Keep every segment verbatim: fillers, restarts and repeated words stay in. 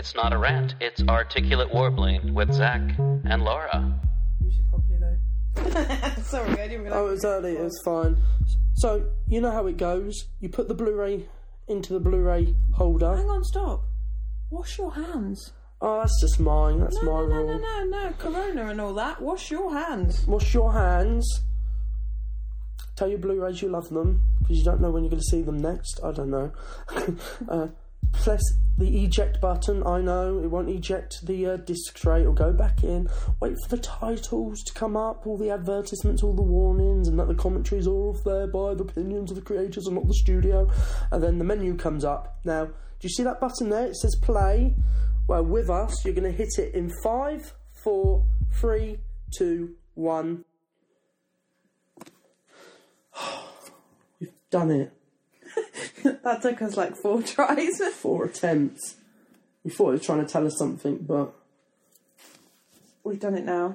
It's not a rant, it's articulate warbling with Zach and Laura. You should probably know. Sorry, I didn't realise. Oh, it was early, it was fine. So, you know how it goes. You put the Blu-ray into the Blu-ray holder. Hang on, stop. Wash your hands. Oh, that's just mine. That's no, my no, no, rule. no, no, no. Corona and all that. Wash your hands. Wash your hands. Tell your Blu-rays you love them, because you don't know when you're going to see them next. I don't know. uh, press the eject button. I know it won't eject the uh, disc tray. It'll go back in. Wait for the titles to come up, all the advertisements, all the warnings, and that the commentaries are all there by the opinions of the creators and not the studio. And then the menu comes up. Now, do you see that button there? It says play. Well, with us, you're going to hit it in five, four, three, two, one. We've done it. That took us like four tries. Four attempts. We thought it was trying to tell us something, but We've done it now.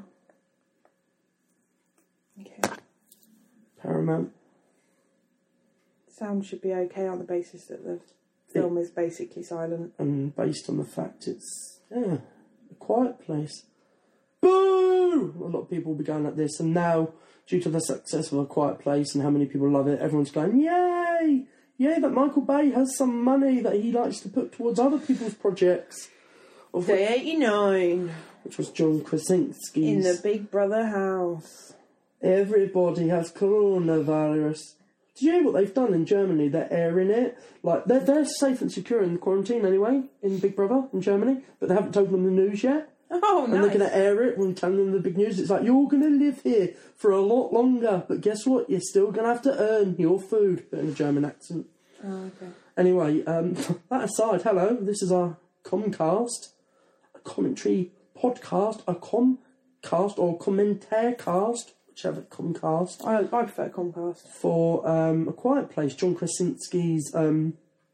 Okay. Paramount. Sound should be okay on the basis that the film is basically silent. And based on the fact it's, yeah, a quiet place. Boo! A lot of people will be going like this, and now, due to the success of A Quiet Place and how many people love it, everyone's going, yay! Yay, that Michael Bay has some money that he likes to put towards other people's projects. Of Day eighty-nine. Which was John Krasinski's. In the Big Brother house. Everybody has coronavirus. Do you know what they've done in Germany? They're airing it. Like, they're, they're safe and secure in quarantine anyway, in Big Brother in Germany, but they haven't told them the news yet. Oh, and nice. they're going to air it when telling them the big news. It's like, you're going to live here for a lot longer, but guess what? You're still going to have to earn your food, but in a German accent. Oh, okay. Anyway, um, that aside, hello, this is our Comcast, a commentary podcast, a Comcast or Commentarecast, whichever Comcast. I, I prefer Comcast. For um, A Quiet Place, John Krasinski's um,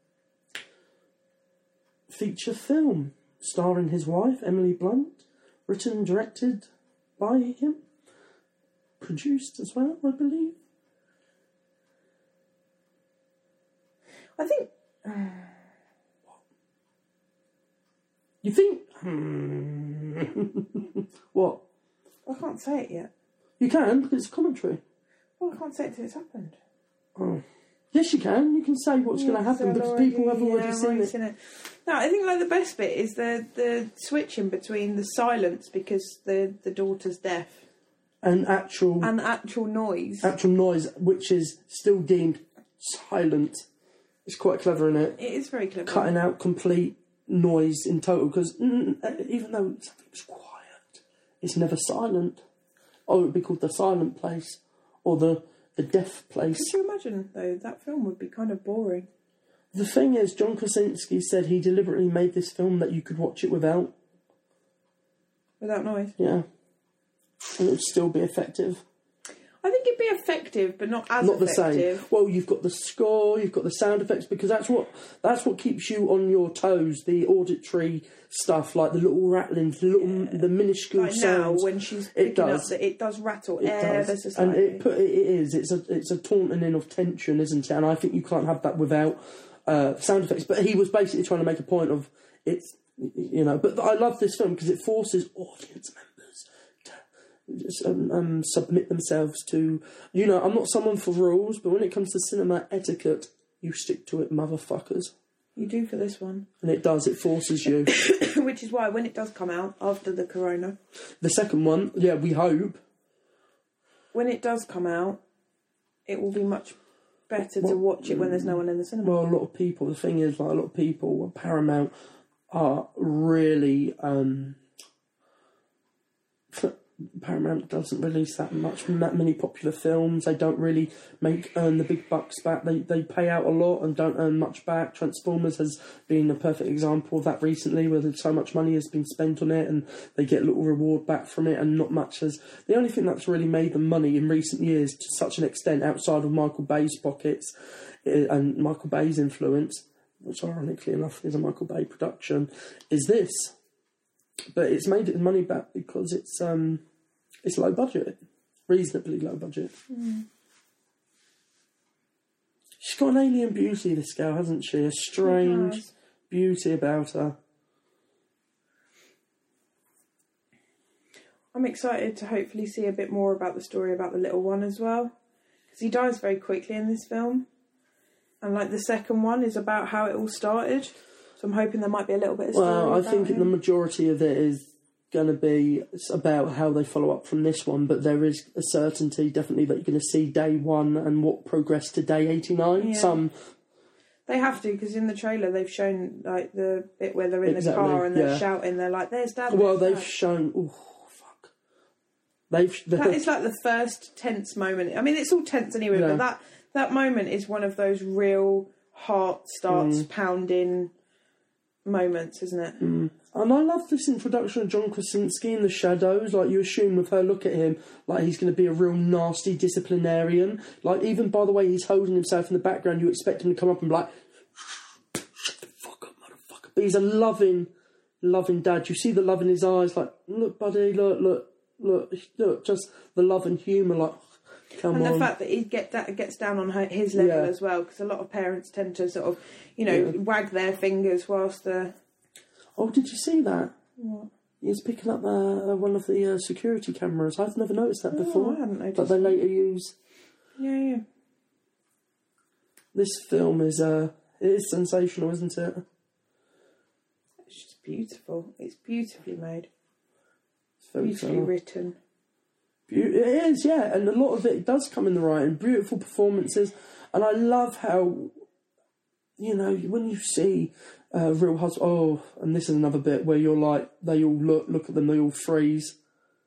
feature film, starring his wife, Emily Blunt, written and directed by him, produced as well, I believe. I think... You think... Hmm. What? I can't say it yet. You can, because it's commentary. Well, I can't say it until it's happened. Oh. Yes, you can. You can say what's Yeah, going to happen, so because already, people have already yeah, seen, already it. seen it. No, I think like the best bit is the, the switching between the silence because the, the daughter's deaf And actual... and the actual noise. actual noise, which is still deemed silent. It's quite clever, isn't it? It is very clever. Cutting out complete noise in total, because mm, even though something's quiet, it's never silent. Oh, it would be called The Silent Place, or The, the Deaf Place. Could you imagine, though, that film would be kind of boring. The thing is, John Krasinski said he deliberately made this film that you could watch it without. Without noise. Yeah. And it would still be effective. I think it'd be effective, but not as Not the effective. same. Well, you've got the score, you've got the sound effects, because that's what that's what keeps you on your toes. The auditory stuff, like the little rattlings, the little, Yeah. the minuscule Like sounds. now, when she's It picking does. up, the, it does rattle It ever does. so slightly. And it put it is. It's a it's a taunting of tension, isn't it? And I think you can't have that without uh, sound effects. But he was basically trying to make a point of it's, you know. But I love this film because it forces audience members Just, um, um, submit themselves to, you know, I'm not someone for rules, but when it comes to cinema etiquette, you stick to it, motherfuckers. You do for this one. And it does, it forces you. Which is why when it does come out, after the corona, The second one, yeah, we hope. when it does come out, it will be much better to watch it when there's no one in the cinema. Well, a lot of people, the thing is, like, a lot of people, Paramount, are really, um... Paramount doesn't release that much, that many popular films. They don't really make earn the big bucks back. They they pay out a lot and don't earn much back. Transformers has been a perfect example of that recently, where so much money has been spent on it and they get little reward back from it, and not much has. The only thing that's really made them money in recent years, to such an extent, outside of Michael Bay's pockets and Michael Bay's influence, which ironically enough is a Michael Bay production, is this. But it's made its money back because it's um, it's low budget, reasonably low budget. Mm. She's got an alien beauty, this girl, hasn't she? A strange beauty about her. I'm excited to hopefully see a bit more about the story about the little one as well, because he dies very quickly in this film, and like the second one is about how it all started. So I'm hoping there might be a little bit of story. Well, I about think him. the majority of it is going to be about how they follow up from this one, but there is a certainty definitely that you're going to see day one and what progressed to day eighty-nine. Yeah. Some They have to, because in the trailer they've shown like the bit where they're in Exactly, the car and they're yeah. shouting. They're like, "There's Dad." well, there's they've Dad." shown. Oh fuck! They've That is like the first tense moment. I mean, it's all tense anyway, Yeah. but that that moment is one of those real heart starts Mm. pounding moments, isn't it? Mm. And I love this introduction of John Krasinski in the shadows. Like, you assume with her look at him, like he's going to be a real nasty disciplinarian. Like, even by the way he's holding himself in the background, you expect him to come up and be like, "Shut the fuck up, motherfucker." But he's a loving, loving dad. You see the love in his eyes. Like, look, buddy, look, look, look, look. Just the love and humour. Like, come And on. the fact that he get da- gets down on her, his level Yeah. as well, because a lot of parents tend to sort of, you know, Yeah. wag their fingers whilst the. Oh, did you see that? What? He's picking up uh, one of the uh, security cameras. I've never noticed that Oh, before. I hadn't noticed. But they later use. Yeah, yeah. This film is uh, it is sensational, isn't it? It's just beautiful. It's beautifully made, It's very beautifully clever. written. Be- It is, yeah, and a lot of it does come in the writing. Beautiful performances, and I love how, you know, when you see uh, real husband. Oh, and this is another bit where you're like, they all look, look at them, they all freeze.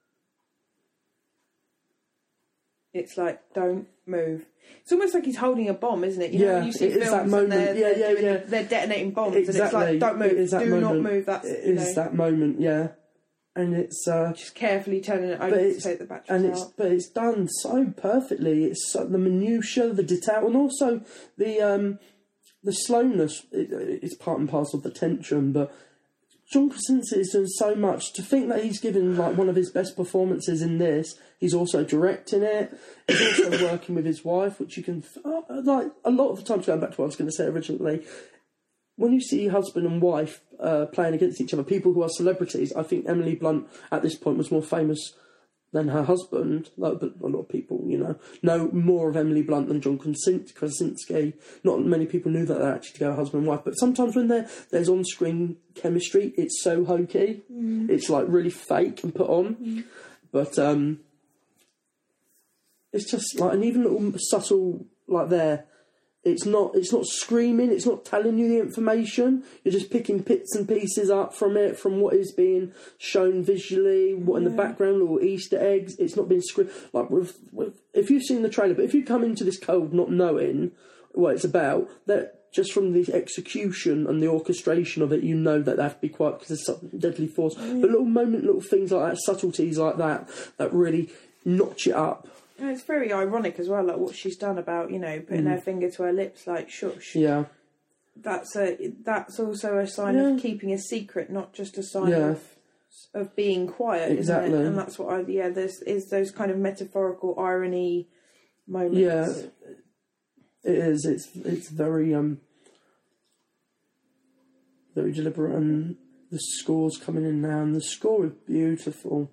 It's like, don't move. It's almost like he's holding a bomb, isn't it? You know, Yeah, when you see it is films that and moment. they're, Yeah, they're, yeah, doing- yeah. they're detonating bombs, Exactly. and it's like, don't move, It is that do moment. not move. That's It you is know, that moment, yeah, and it's. Uh, just carefully turning it But over to it's, take the batteries and it's out. but it's done so perfectly. It's so, the minutiae, the detail, and also the um, the slowness. It, it's part and parcel of the tension. But John Krasinski is doing so much. To think that he's given like one of his best performances in this. He's also directing it. He's also working with his wife, which you can uh, like a lot of the times. Going back to what I was going to say originally. When you see husband and wife uh, playing against each other, people who are celebrities, I think Emily Blunt at this point was more famous than her husband. Like, but a lot of people, you know, know more of Emily Blunt than John Krasinski. Not many people knew that they're actually together, husband and wife. But sometimes when there's on-screen chemistry, it's so hokey. Mm. It's like really fake and put on. Mm. But um, it's just like, and even little subtle like there. It's not. It's not screaming. It's not telling you the information. You're just picking bits and pieces up from it, from what is being shown visually, what in the background, little Easter eggs. It's not being screamed. Like with, with, if you've seen the trailer, but if you come into this cold not knowing what it's about, that just from the execution and the orchestration of it, you know that they have to be quiet because there's something deadly force. Mm. But little moment, little things like that, subtleties like that, that really notch it up. And it's very ironic as well, like what she's done about, you know, putting mm. her finger to her lips, like shush. Yeah, that's a that's also a sign yeah. of keeping a secret, not just a sign yeah. of of being quiet. Exactly, isn't it? And that's what I yeah. There's is those kind of metaphorical irony moments. Yeah, it is. It's it's very um very deliberate, and the score's coming in now, and the score is beautiful.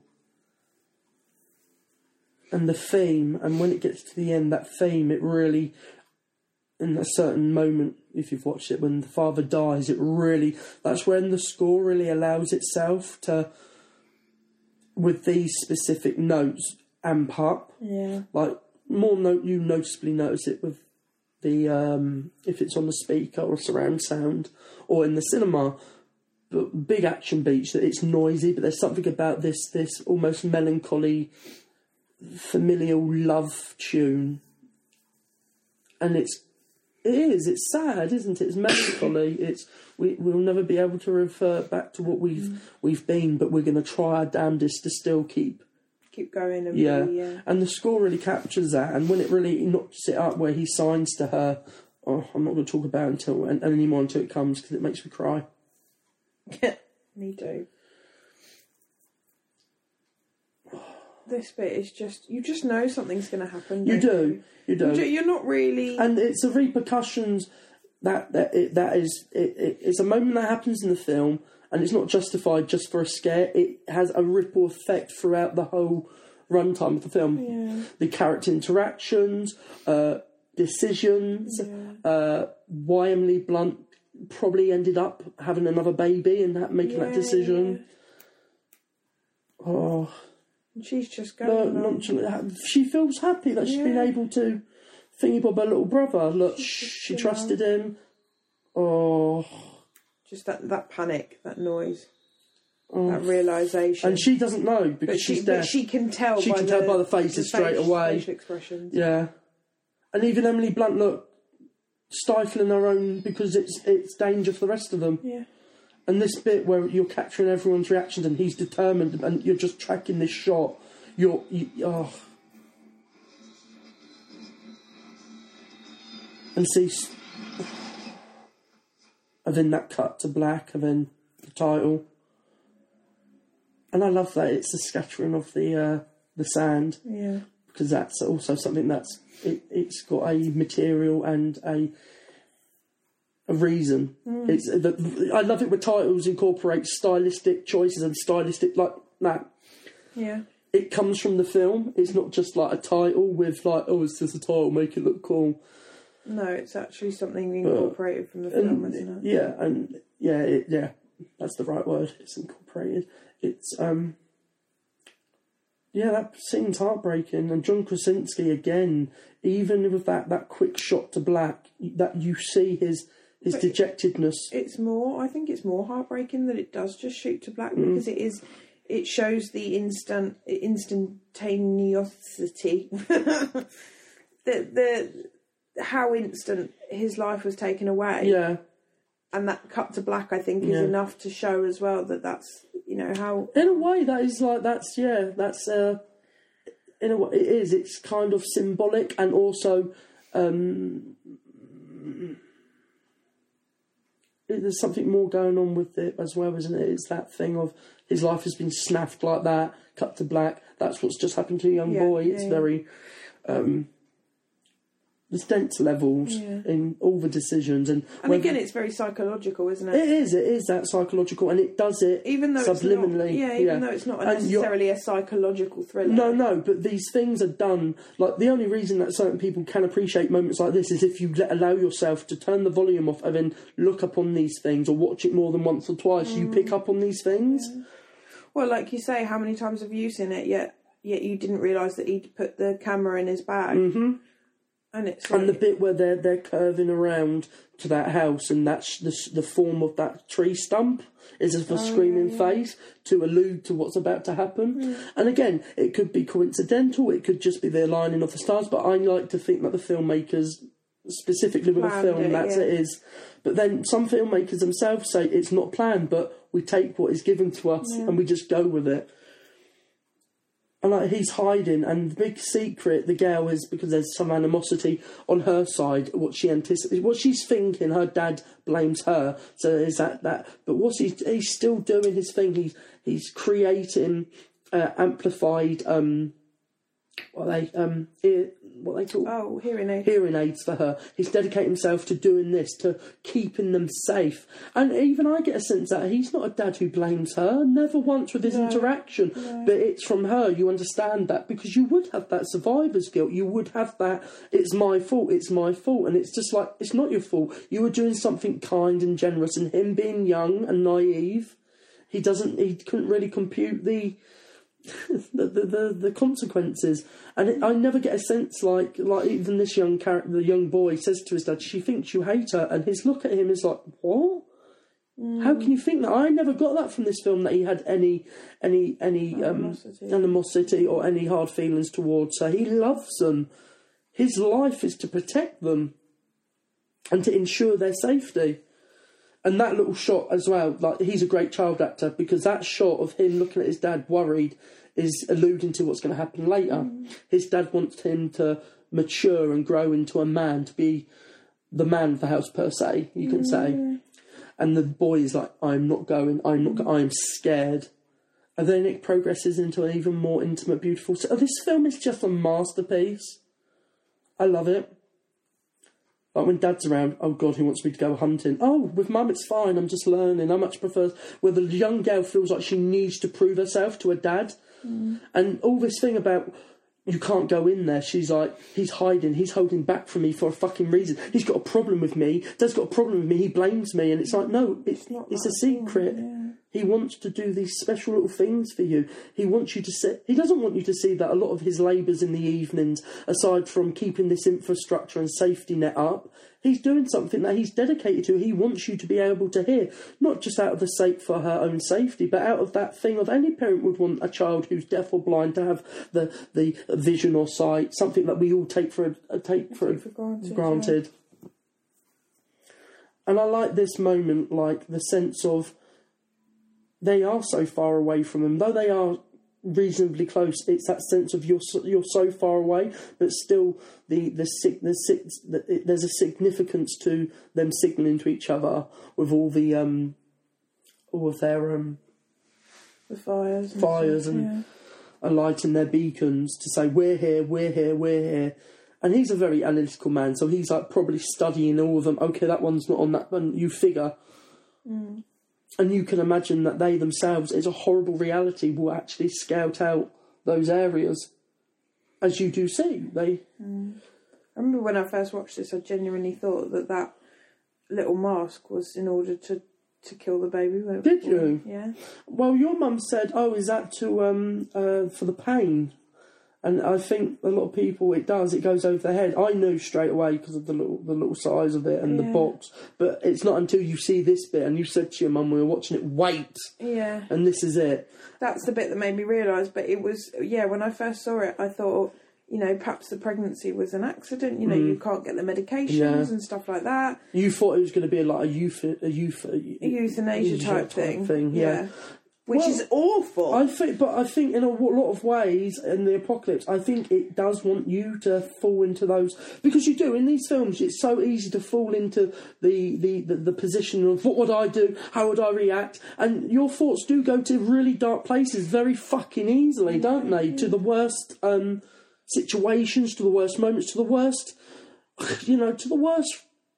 And the theme, and when it gets to the end, that theme, it really, in a certain moment, if you've watched it, when the father dies, it really, that's when the score really allows itself to, with these specific notes, amp up. Yeah. Like, more note, you noticeably notice it with the, um, if it's on the speaker or surround sound, or in the cinema. But big action beats, that it's noisy, but there's something about this, this almost melancholy, familial love tune, and it's it is it's sad, isn't it? It's melancholy. It's we we'll never be able to revert back to what we've mm. we've been, but we're going to try our damnedest to still keep keep going. And yeah. Be, yeah, and the score really captures that. And when it really knocks it up, where he signs to her, oh, I'm not going to talk about it until and, and anymore until it comes because it makes me cry. Me too. This bit is just, you just know something's going to happen. You do, you? you do. You're not really... And it's the repercussions that that, it, that is, it, it, it's a moment that happens in the film, and it's not justified just for a scare. It has a ripple effect throughout the whole runtime of the film. Yeah. The character interactions, uh, decisions, Yeah. uh, why Emily Blunt probably ended up having another baby and that, making Yeah, that decision. yeah. Oh, And she's just no, going on. not, she feels happy that she's been Yeah. able to thingy bob her little brother. Look, She's she just, you trusted him. Oh, Just that, that panic, that noise, oh. that realisation. And she doesn't know because but she, she's but deaf. she can tell. She by can the, tell by the faces the straight face- away. Facial expressions. Yeah, and even Emily Blunt, look, stifling her own because it's it's danger for the rest of them. Yeah. And this bit where you're capturing everyone's reactions and he's determined and you're just tracking this shot, you're you, oh. And see, and then that cut to black, and then the title. And I love that it's a scattering of the uh, the sand. Yeah. Because that's also something that's it, it's got a material and a a reason. Mm. It's the, I love it when titles incorporate stylistic choices and stylistic like that. Yeah. It comes from the film. It's not just like a title with like, oh, it's just a title, make it look cool. No, it's actually something incorporated from the film, And, isn't it? yeah, and yeah, it, yeah, that's the right word. It's incorporated. It's um. Yeah, that scene's heartbreaking. And John Krasinski, again, even with that, that quick shot to black, that you see his his But dejectedness. It's more, I think it's more heartbreaking that it does just shoot to black Mm. because it is, it shows the instant, instantaneosity, the, the, how instant his life was taken away. Yeah. And that cut to black, I think, is Yeah. enough to show as well that that's, you know, how... In a way, that is like, that's, yeah, that's, uh, in a way, it is. It's kind of symbolic and also, um, there's something more going on with it as well, isn't it? It's that thing of his life has been snaffed like that, cut to black. That's what's just happened to a young Yeah, boy. yeah, It's yeah. very... Um, there's dense levels Yeah. in all the decisions. And, And whether- again, it's very psychological, isn't it? It is, it is that psychological, and it does it Even though subliminally. it's not, yeah, even though it's not And you're- necessarily a psychological thriller. No, no, but these things are done. Like, the only reason that certain people can appreciate moments like this is if you let, allow yourself to turn the volume off and then look up on these things or watch it more than once or twice. Mm. You pick up on these things. Well, like you say, how many times have you seen it? Yet, yet you didn't realise that he'd put the camera in his bag. Mm-hmm. And it's like, And the bit where they're they're curving around to that house, and that's the the form of that tree stump is of a screaming yeah. face to allude to what's about to happen. And again, it could be coincidental, it could just be the aligning of the stars. But I like to think that the filmmakers, specifically with a Planned film, it, that's yeah. it is. But then some filmmakers themselves say it's not planned, but we take what is given to us Yeah. and we just go with it. And like he's hiding, and the big secret, the girl, is because there's some animosity on her side. What she anticipates, what she's thinking, her dad blames her. So is that that? But what's he? He's still doing his thing. He's he's creating uh, amplified. Um, what they um, ear, what they call oh, hearing aid. hearing aids for her. He's dedicating himself to doing this, to keeping them safe. And even I get a sense that he's not a dad who blames her, never once with his No, interaction. no. But it's from her, you understand that, because you would have that survivor's guilt. You would have that, it's my fault, it's my fault. And it's just like, it's not your fault. You were doing something kind and generous, and him being young and naive, he doesn't, he couldn't really compute the... the, the, the the consequences, and it, I never get a sense like like even this young character, the young boy, says to his dad, "She thinks you hate her," and his look at him is like, "What? Mm. How can you think that?" I never got that from this film, that he had any any any um, Animosity. animosity or any hard feelings towards her. He loves them. His life is to protect them and to ensure their safety. And that little shot as well, like, he's a great child actor, because that shot of him looking at his dad worried is alluding to what's going to happen later. Mm. His dad wants him to mature and grow into a man, to be the man of the house per se, you can say. And the boy is like, I'm not going, I'm not, go- I'm scared. And then it progresses into an even more intimate, beautiful... So this film is just a masterpiece. I love it. Like when Dad's around, oh God, he wants me to go hunting. Oh, with Mum it's fine, I'm just learning. I much prefer where the young girl feels like she needs to prove herself to her dad. Mm. And all this thing about you can't go in there, she's like, he's hiding, he's holding back from me for a fucking reason. He's got a problem with me, Dad's got a problem with me, he blames me, and it's like, no, it's, it's, not it's a secret. Thing, yeah. He wants to do these special little things for you. He wants you to see, he doesn't want you to see that a lot of his labours in the evenings, aside from keeping this infrastructure and safety net up, he's doing something that he's dedicated to. He wants you to be able to hear, not just out of the sake for her own safety, but out of that thing of any parent would want a child who's deaf or blind to have the, the vision or sight, something that we all take for uh, take for, for granted. granted. Yeah. And I like this moment, like the sense of they are so far away from them, though they are reasonably close. It's that sense of you're so, you're so far away, but still the the, the, the, the there's a significance to them signalling to each other with all the um all of their um the fires, and fires stuff, and, yeah. and lighting their beacons to say we're here, we're here, we're here. And he's a very analytical man, so he's like probably studying all of them. Okay, that one's not on that one. You figure. Mm. And you can imagine that they themselves, it's a horrible reality, will actually scout out those areas. As you do see. They. Mm. I remember when I first watched this, I genuinely thought that that little mask was in order to, to kill the baby. When it Did was born. you? Yeah. Well, your mum said, oh, is that to um uh, for the pain? And I think a lot of people, it does, it goes over their head. I knew straight away because of the little the little size of it and yeah. the box. But it's not until you see this bit and you said to your mum, we were watching it, wait. Yeah. And this is it. That's the bit that made me realise. But it was, yeah, when I first saw it, I thought, you know, perhaps the pregnancy was an accident. You know, mm. you can't get the medications yeah. and stuff like that. You thought it was going to be like a, euth- a, euth- a euthanasia type, type thing. thing. Yeah. yeah. Which well, is awful. I think, but I think in a lot of ways, in the apocalypse, I think it does want you to fall into those, because you do in these films. It's so easy to fall into the the, the, the position of what would I do, how would I react, and your thoughts do go to really dark places very fucking easily, don't they? To the worst um, situations, to the worst moments, to the worst, you know, to the worst.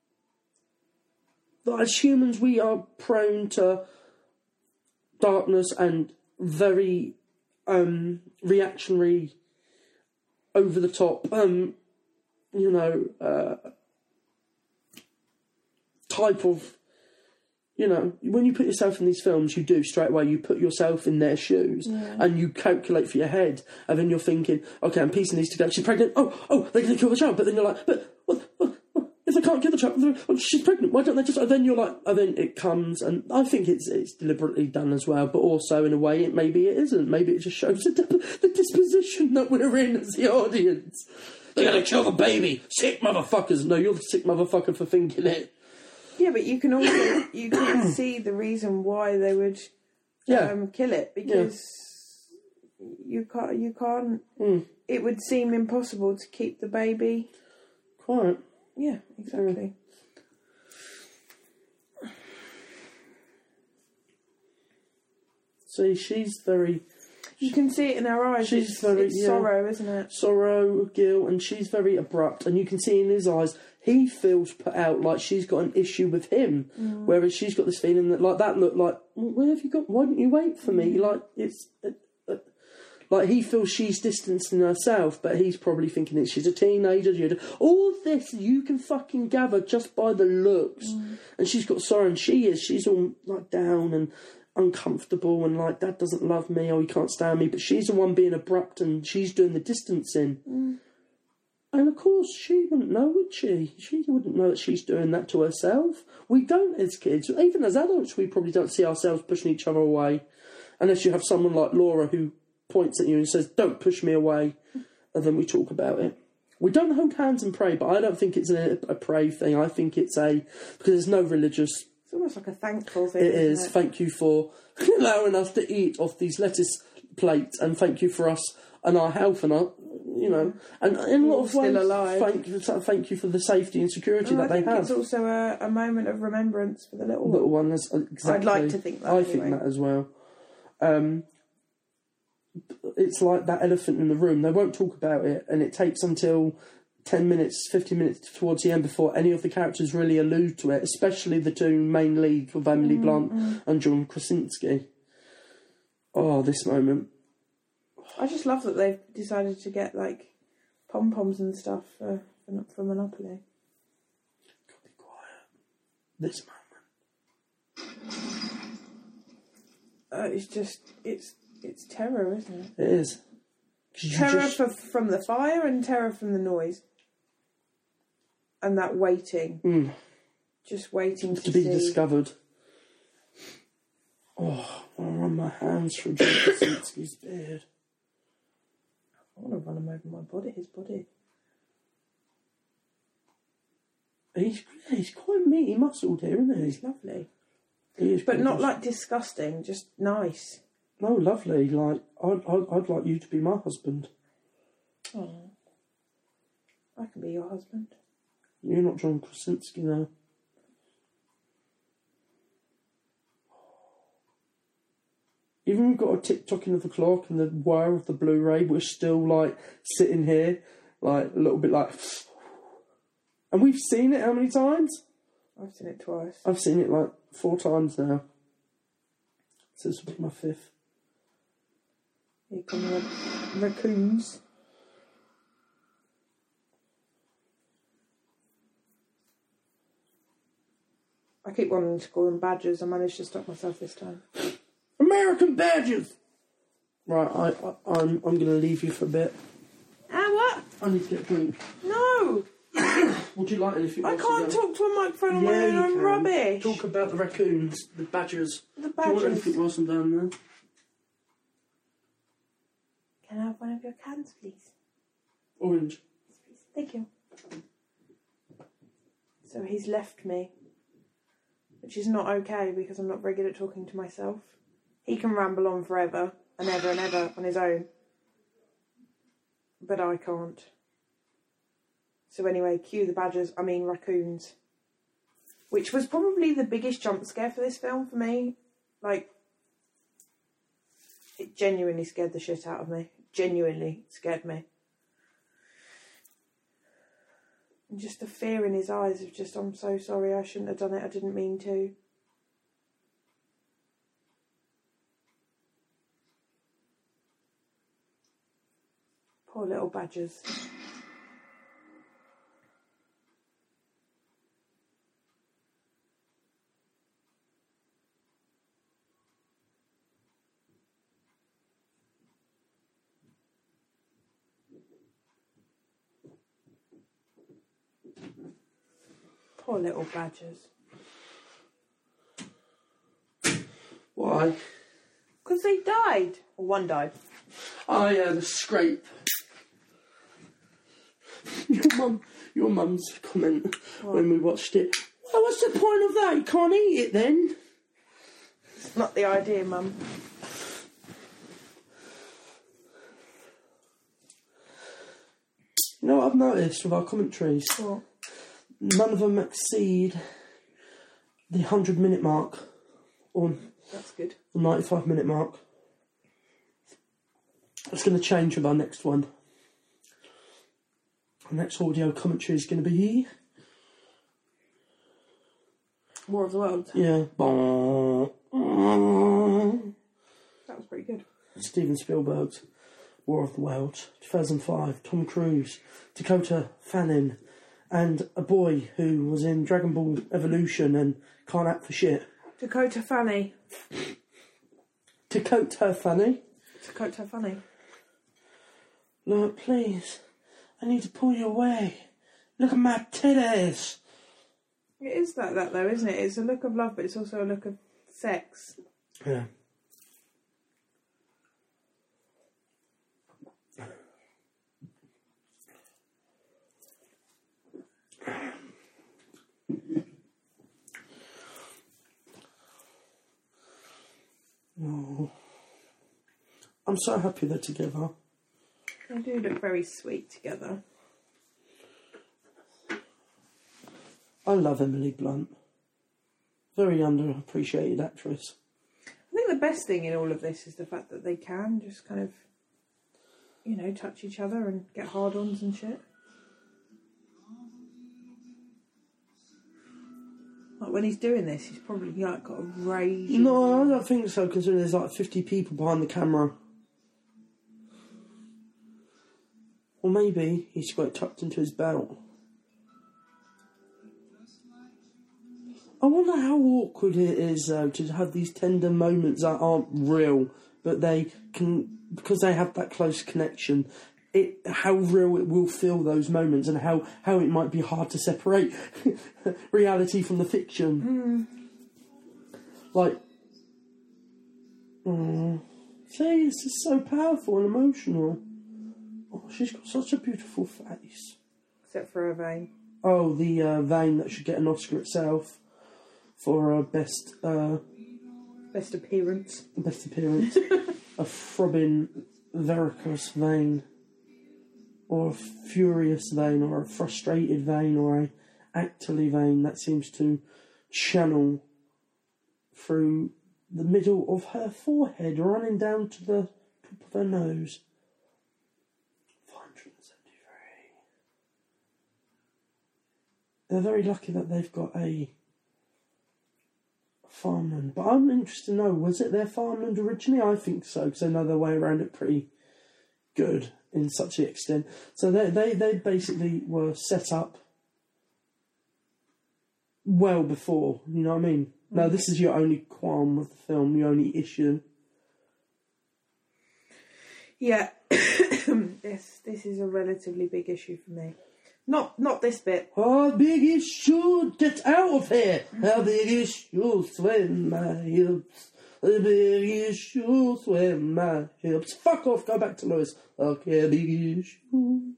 As humans, we are prone to darkness and very um, reactionary, over the top, um, you know, uh, type of, you know, when you put yourself in these films, you do straight away, you put yourself in their shoes yeah. and you calculate for your head, and then you're thinking, okay, I'm piecing these together, she's pregnant, oh, oh, they're going to kill the child, but then you're like, but what, what, if they can't kill the child, well, she's pregnant, why don't they just... And then you're like... And then it comes, and I think it's it's deliberately done as well, but also, in a way, it maybe it isn't. Maybe it just shows the, the disposition that we're in as the audience. They're going to kill the baby! Sick motherfuckers! No, you're the sick motherfucker for thinking it. Yeah, but you can also... you can see the reason why they would yeah. um, kill it, because yeah. you can't... You can't mm. It would seem impossible to keep the baby... Quiet. Yeah, exactly. See, she's very... You can see it in her eyes. She's it's, very... It's yeah, sorrow, isn't it? Sorrow, guilt, and she's very abrupt. And you can see in his eyes, he feels put out like she's got an issue with him. Mm. Whereas she's got this feeling that, like, that look like, well, where have you got... Why didn't you wait for me? Like, it's... Uh, uh, Like, he feels she's distancing herself, but he's probably thinking that she's a teenager. All this you can fucking gather just by the looks. Mm. And she's got sorrow, and she is. She's all, like, down and uncomfortable and, like, Dad doesn't love me, or he can't stand me. But she's the one being abrupt, and she's doing the distancing. Mm. And, of course, she wouldn't know, would she? She wouldn't know that she's doing that to herself. We don't as kids. Even as adults, we probably don't see ourselves pushing each other away. Unless you have someone like Laura who points at you and says, don't push me away, and then we talk about it. We don't hold hands and pray, but I don't think it's a, a pray thing. I think it's a, because there's no religious... It's almost like a thankful thing, It is. It? Thank you for allowing us to eat off these lettuce plates, and thank you for us and our health and our, you know, and in a lot of ways, still alive. Thank you, thank you for the safety and security well, that I they think have. It's also a, a moment of remembrance for the little, little one. Is, exactly. I'd like to think that. I anyway. think that as well. Um, it's like that elephant in the room. They won't talk about it, and it takes until ten minutes, fifteen minutes towards the end before any of the characters really allude to it, especially the two main leads with Emily mm, Blunt mm. and John Krasinski. Oh, this moment. I just love that they've decided to get, like, pom-poms and stuff for, for, for Monopoly. Gotta be quiet. This moment. Uh, it's just, it's it's terror, isn't it? It is. Terror just... for, from the fire and terror from the noise. And that waiting. Mm. Just waiting to, to be see. discovered. Oh, I want to run my hands through John Krasinski's beard. I want to run him over my body, his body. He's, he's quite meaty muscled here, isn't he? He's lovely. He is but not gorgeous. like disgusting, just nice. No, lovely. Like, I'd, I'd, I'd like you to be my husband. Oh. I can be your husband. You're not John Krasinski now. Even we've got a tick-tocking of the clock and the wire of the Blu-ray, we're still, like, sitting here, like, a little bit like... And we've seen it how many times? I've seen it twice. I've seen it, like, four times now. So this will be my fifth. Here come the raccoons. I keep wanting to call them badgers. I managed to stop myself this time. American badgers! Right, I, I, I'm I'm going to leave you for a bit. Ah, what? I need to get a drink. No! Would you like anything? I can't to talk to a microphone on yeah, my own. you I'm can. rubbish. Talk about the raccoons, the badgers. The badgers. Do you want anything whilst I'm down there? Can I have one of your cans, please? Orange. Thank you. So he's left me. Which is not okay because I'm not very good at talking to myself. He can ramble on forever and ever and ever on his own. But I can't. So anyway, cue the badgers, I mean raccoons. Which was probably the biggest jump scare for this film for me. Like, it genuinely scared the shit out of me. Genuinely scared me. And just the fear in his eyes of just, I'm so sorry, I shouldn't have done it, I didn't mean to. Poor little badgers. Poor little badgers. Why? Because they died. Or one died. Oh yeah, the scrape. Your mum, your mum's comment what? When we watched it. Well, what's the point of that? You can't eat it then. It's not the idea, Mum. You know what I've noticed with our commentaries? What? None of them exceed the hundred minute mark. Or that's good. The ninety-five minute mark. It's going to change with our next one. Our next audio commentary is going to be War of the Worlds. Yeah. That was pretty good. Steven Spielberg's War of the Worlds, two thousand five. Tom Cruise, Dakota Fanning, and a boy who was in Dragon Ball Evolution and can't act for shit. Dakota Fanny. Dakota Fanny. Dakota Fanny. Look, please. I need to pull you away. Look at my titties. It is like that though, isn't it? It's a look of love, but it's also a look of sex. Yeah. Oh. I'm so happy they're together. They do look very sweet together. I love Emily Blunt. Very underappreciated actress. I think the best thing in all of this is the fact that they can just kind of, you know, touch each other and get hard-ons and shit. when he's doing this, he's probably like got a rage. No, I don't think so, considering there's like fifty people behind the camera. Or maybe he's got it tucked into his belt. I wonder how awkward it is, though, to have these tender moments that aren't real, but they can, because they have that close connection, it how real it will feel, those moments, and how, how it might be hard to separate reality from the fiction. Mm. Like, oh, see, this is so powerful and emotional. Oh, she's got such a beautiful face. Except for her vein. Oh, the uh, vein that should get an Oscar itself. For uh, best uh, best appearance, best appearance, a throbbing varicose vein, or a furious vein, or a frustrated vein, or a actorly vein that seems to channel through the middle of her forehead, running down to the top of her nose. four hundred seventy-three. They're very lucky that they've got a farmland, but I'm interested to know, was it their farmland originally? I think so, because they know their way around it pretty good in such an extent. So they they they basically were set up well before, you know what I mean? Mm. No, this is your only qualm with the film, your only issue. Yeah, this this is a relatively big issue for me. Not not this bit. How big is you? Get out of here! How big is you? Swim my hips. How big is you? Swim my hips. Fuck off, go back to Lewis. Okay, how big is you?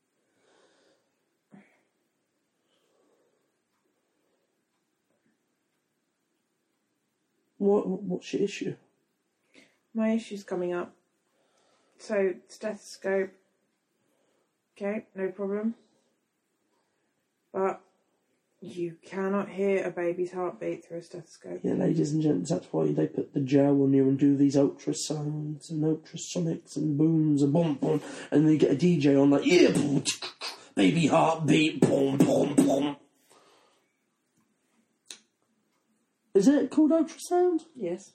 What, what's your issue? My issue's coming up. So, stethoscope. Okay, no problem. But you cannot hear a baby's heartbeat through a stethoscope. Yeah, ladies and gents, that's why they put the gel on you and do these ultrasounds and ultrasonics and booms and boom boom, and then you get a D J on like, yeah, boom, baby heartbeat, boom boom boom. Is it called ultrasound? Yes.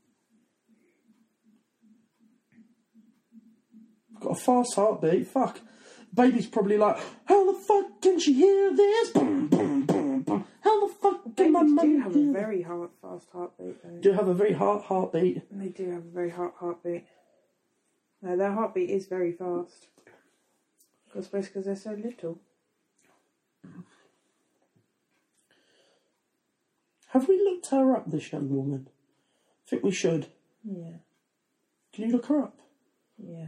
Got a fast heartbeat, fuck. Baby's probably like, how the fuck can she hear this? Boom, boom, boom, boom. How the fuck can my mum do have hear a very hard, fast heartbeat, though. Do have a very hard heartbeat. They do have a very hard heartbeat. No, their heartbeat is very fast. I suppose because they're so little. Have we looked her up, this young woman? I think we should. Yeah. Can you look her up? Yeah.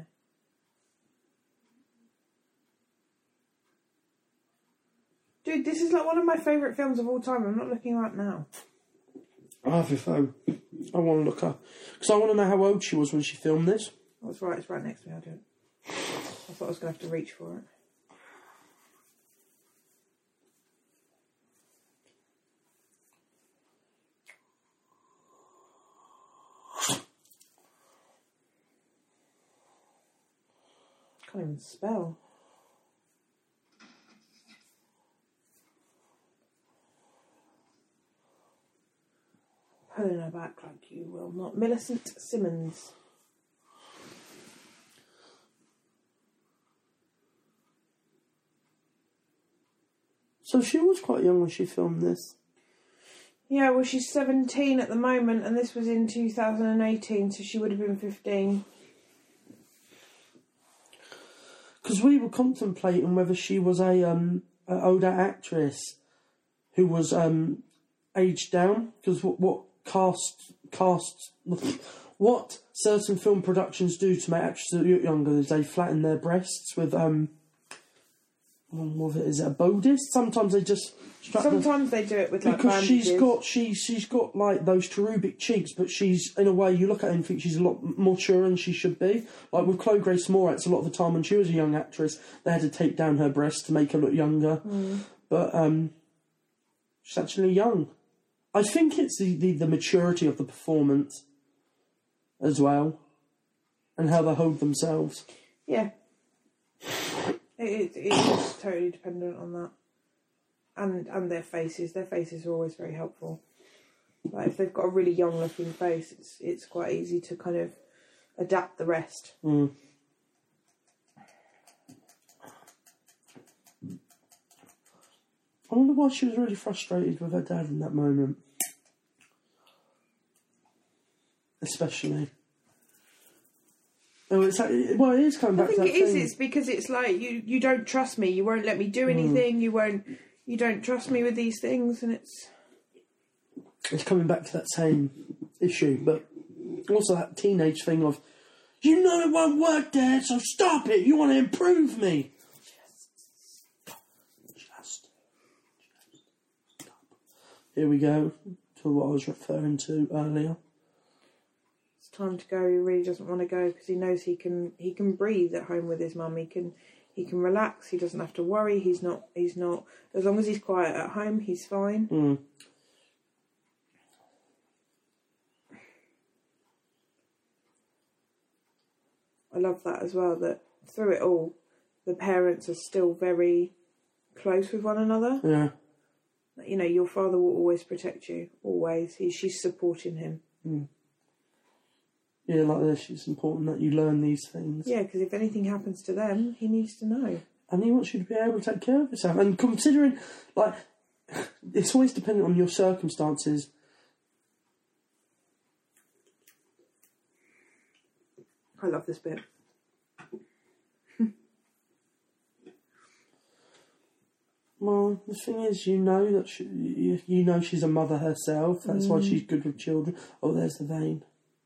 Dude, this is like one of my favourite films of all time. I'm not looking her up now. I have your phone. I want to look her. Because I want to know how old she was when she filmed this. Oh, it's right. It's right next to me. I'll do it. I thought I was going to have to reach for it. Can't even spell. Pulling her back like you will not. Millicent Simmons. So she was quite young when she filmed this. Yeah, well, she's seventeen at the moment, and this was in two thousand eighteen, so she would have been fifteen. Because we were contemplating whether she was a um an older actress who was um aged down. Because what what cast cast what certain film productions do to make actresses look younger is they flatten their breasts with um. What is it? A Bodist? Sometimes they just. Sometimes they do it with like because bandages. she's got she she's got like those cherubic cheeks, but she's in a way you look at her and think she's a lot more mature than she should be. Like with Chloe Grace Moretz, a lot of the time when she was a young actress, they had to take down her breasts to make her look younger. Mm. But um, she's actually young. I think it's the, the, the maturity of the performance as well, and how they hold themselves. Yeah. It, it, it's totally dependent on that. and and their faces. Their faces are always very helpful. Like if they've got a really young looking face, it's it's quite easy to kind of adapt the rest. Mm. I wonder why she was really frustrated with her dad in that moment. Especially. Oh, it's like, well, it is coming back I think to that it is. thing. It's because it's like you, you don't trust me. You won't let me do anything. Mm. You won't. You don't trust me with these things, and it's. It's coming back to that same issue, but also that teenage thing of, you know it won't work, Dad, so stop it. You want to improve me. Just, just, just stop. Here we go to what I was referring to earlier. Time to go. He really doesn't want to go because he knows he can he can breathe at home with his mum. He can he can relax. He doesn't have to worry. He's not he's not as long as he's quiet at home, he's fine. Mm. I love that as well, that through it all the parents are still very close with one another. Yeah. You know, your father will always protect you, always. He she's supporting him. Mm. Yeah, like this, it's important that you learn these things. Yeah, because if anything happens to them, he needs to know. And he wants you to be able to take care of yourself. And considering, like, it's always dependent on your circumstances. I love this bit. Well, the thing is, you know that she, you, you know she's a mother herself. That's mm. why she's good with children. Oh, there's the vein.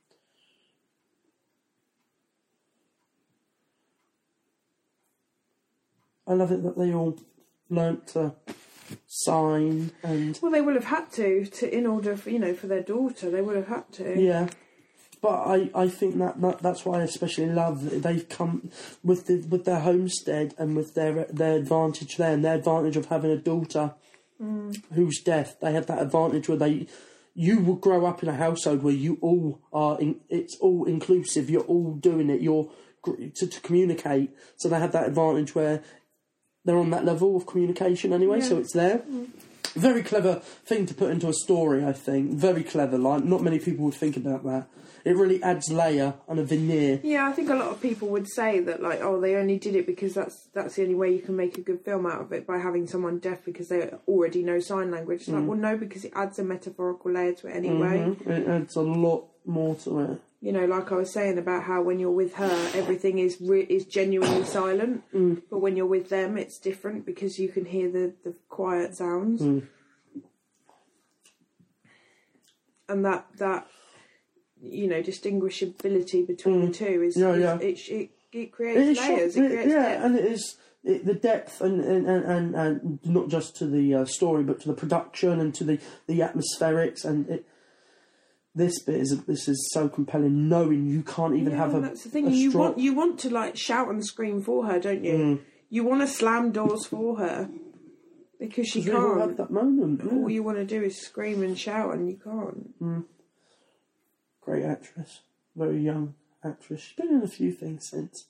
I love it that they all learnt to sign and... Well, they will have had to, to in order for, you know, for their daughter, they would have had to. Yeah. But I, I think that, that that's why I especially love that they've come with the with their homestead and with their their advantage there and their advantage of having a daughter mm. who's deaf. They have that advantage where they... You will grow up in a household where you all are... In, it's all inclusive. You're all doing it. You're to, to communicate. So they have that advantage where... They're on that level of communication anyway, yeah. So it's there. Mm. Very clever thing to put into a story, I think. Very clever. Like, not many people would think about that. It really adds layer and a veneer. Yeah, I think a lot of people would say that, like, oh, they only did it because that's that's the only way you can make a good film out of it, by having someone deaf because they already know sign language. It's mm. like, well, no, because it adds a metaphorical layer to it anyway. Mm-hmm. It adds a lot more to it. You know, like I was saying about how when you're with her, everything is re- is genuinely silent. Mm. But when you're with them, it's different because you can hear the, the quiet sounds. Mm. And that, that, you know, distinguishability between mm. the two is... Yeah, is yeah. It, it, it creates it layers, should, it creates Yeah, depth. and it is... It, the depth and, and, and, and not just to the uh, story, but to the production and to the, the atmospherics and... It, This bit is this is so compelling, knowing you can't even yeah, have a. That's the thing. A you strong... want you want to like shout and scream for her, don't you? Mm. You want to slam doors for her because she can't. All have that moment. Yeah. All you want to do is scream and shout, and you can't. Mm. Great actress, very young actress. She's been in a few things since.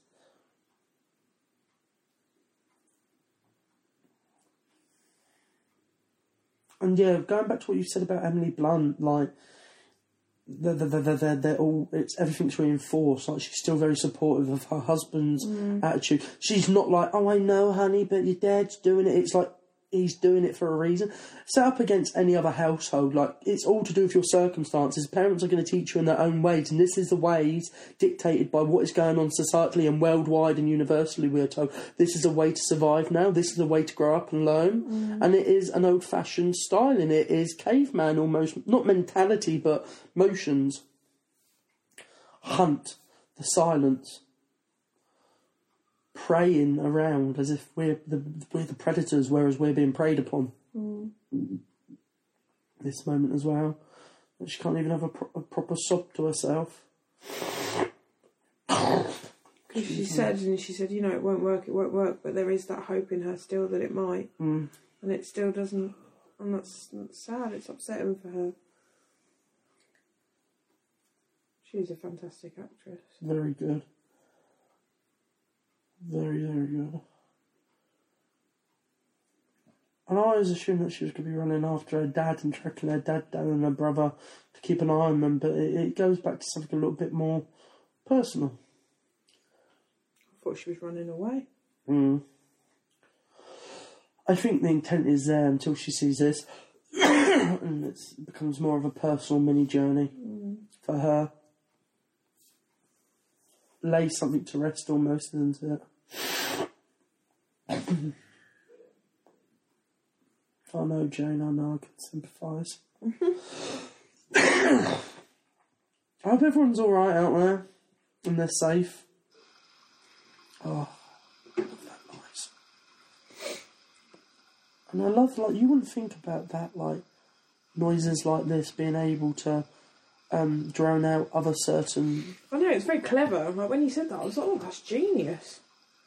And yeah, going back to what you said about Emily Blunt, like. They're, they're, they're, they're, they're all, it's everything's reinforced. Like, she's still very supportive of her husband's mm. attitude. She's not like, oh, I know, honey, but your dad's doing it. It's like, he's doing it for a reason. Set up against any other household, like, it's all to do with your circumstances. Parents are going to teach you in their own ways, and this is the ways dictated by what is going on societally and worldwide and universally, we're told. This is a way to survive now. This is a way to grow up and learn. Mm. And it is an old-fashioned style, and it is caveman almost, not mentality, but motions. Hunt, the silence. Preying around as if we're the we're the predators, whereas we're being preyed upon. Mm. This moment as well, she can't even have a, pro- a proper sob to herself. Because she said, and she said, you know, it won't work, it won't work, but there is that hope in her still that it might, mm. and it still doesn't. And that's, that's sad. It's upsetting for her. She's a fantastic actress. Very good. Very, very good. And I always assumed that she was going to be running after her dad and tracking her dad down and her brother to keep an eye on them, but it, it goes back to something a little bit more personal. I thought she was running away. Mm. I think the intent is there until she sees this, and it's, it becomes more of a personal mini journey mm. for her. Lay something to rest almost, isn't it? I know, Jane, I know, I can sympathise. I hope everyone's alright out there, and they're safe. Oh, I love that noise. And I love, like, you wouldn't think about that, like, noises like this being able to um, drown out other certain... I know, it's very clever. Like, when you said that, I was like, oh, that's genius.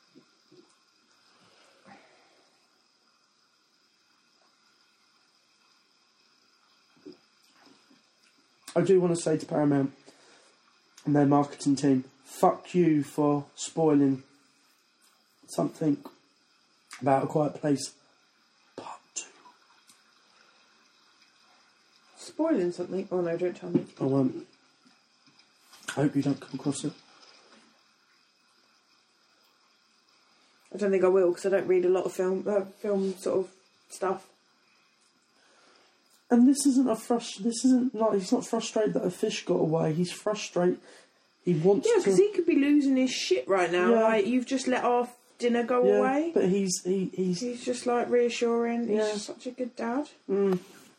I do want to say to Paramount and their marketing team, fuck you for spoiling something about A Quiet Place Part two. Spoiling something? Oh no, don't tell me. I won't. I hope you don't come across it. I don't think I will, because I don't read a lot of film, uh, film sort of stuff. And this isn't a frust. This isn't like he's not frustrated that a fish got away. He's frustrated. He wants yeah, to. Yeah, because he could be losing his shit right now. Yeah. Like, you've just let our dinner go yeah, away. But he's he, he's he's just like reassuring. He's yeah. just such a good dad. Mm.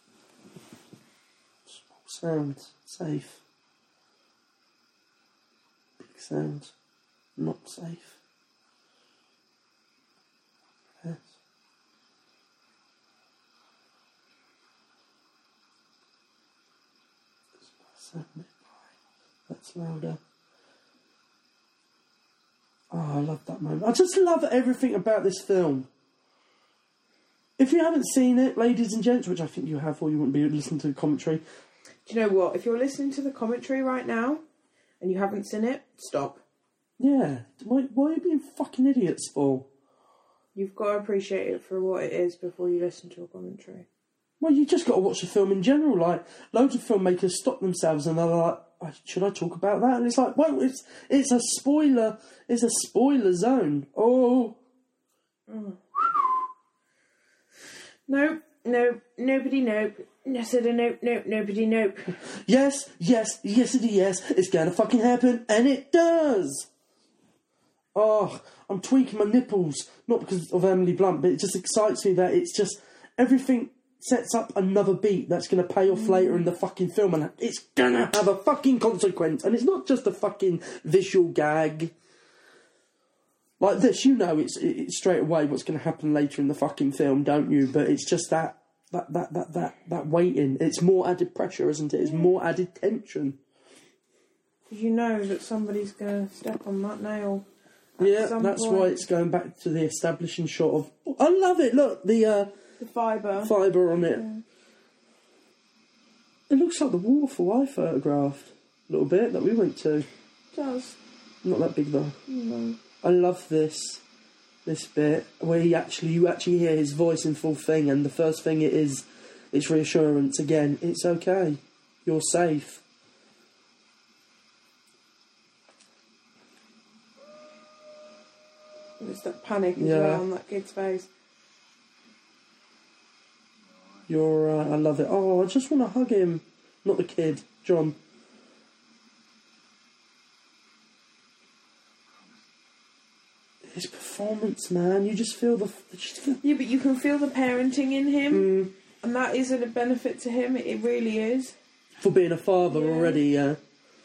Small sounds safe. Big sounds not safe. Yes. That's louder. Oh, I love that moment. I just love everything about this film. If you haven't seen it, ladies and gents, which I think you have, or you wouldn't be listening to the commentary. Do you know what? If you're listening to the commentary right now and you haven't seen it, stop. Yeah. Why, why are you being fucking idiots for? You've got to appreciate it for what it is before you listen to a commentary. Well, you just got to watch the film in general. Like, loads of filmmakers stop themselves and they're like, should I talk about that? And it's like, well, it's it's a spoiler. It's a spoiler zone. Oh. oh. Nope, nope, nobody nope. I said a nope, nope, nobody nope. Yes, yes, yes it is, yes. It's gonna fucking happen, and it does. Oh, I'm tweaking my nipples. Not because of Emily Blunt, but it just excites me that it's just everything sets up another beat that's going to pay off later in the fucking film, and it's going to have a fucking consequence. And it's not just a fucking visual gag. Like this, you know it's, it's straight away what's going to happen later in the fucking film, don't you? But it's just that, that, that, that, that, that waiting. It's more added pressure, isn't it? It's more added tension. You know that somebody's going to step on that nail. Yeah, that's point. Why it's going back to the establishing shot of... I love it, look, the... Uh, The fibre. Fibre on it. Yeah. It looks like the waterfall I photographed a little bit that we went to. It does. Not that big though. No. I love this this bit where he actually you actually hear his voice in full thing, and the first thing it is it's reassurance again. It's okay. You're safe. And it's that panic as yeah. well on that kid's face. You're right, I love it. Oh, I just want to hug him. Not the kid, John. His performance, man. You just feel the... Just feel... Yeah, but you can feel the parenting in him. Mm. And that is a benefit to him. It really is. For being a father yeah. already, yeah.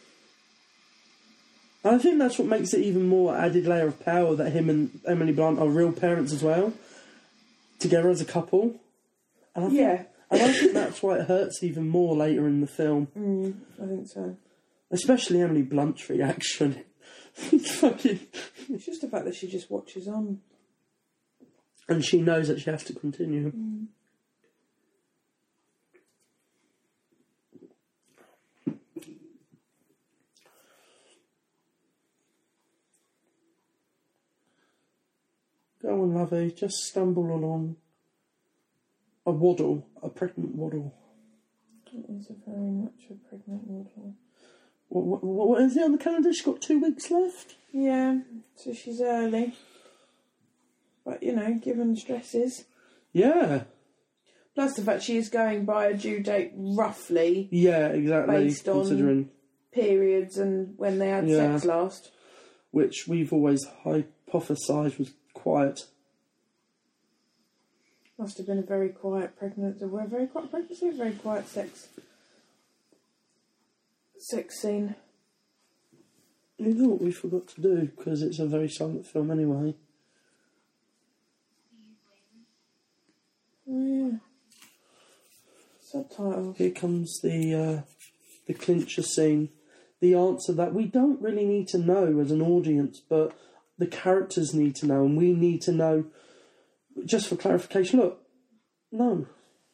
I think that's what makes it even more added layer of power that him and Emily Blunt are real parents as well. Together as a couple. And I think, yeah. and I think that's why it hurts even more later in the film. Mm, I think so. Especially Emily Blunt's reaction. It's fucking... It's just the fact that she just watches on. And she knows that she has to continue. Mm. Go on, lovey. Just stumble along. a waddle, a pregnant waddle. It is a very much a pregnant waddle. What, what, what is it on the calendar? She's got two weeks left? Yeah, so she's early. But, you know, given the stresses. Yeah. Plus the fact she is going by a due date roughly. Yeah, exactly. Based considering on periods and when they had yeah. sex last. Which we've always hypothesised was quiet. Must have been a very quiet pregnancy. We're a very quiet pregnancy, a very quiet sex. Sex scene. You know what we forgot to do, because it's a very silent film anyway. Oh, yeah. Subtitles. Here comes the uh, the clincher scene. The answer that we don't really need to know as an audience, but the characters need to know, and we need to know. Just for clarification, look, no.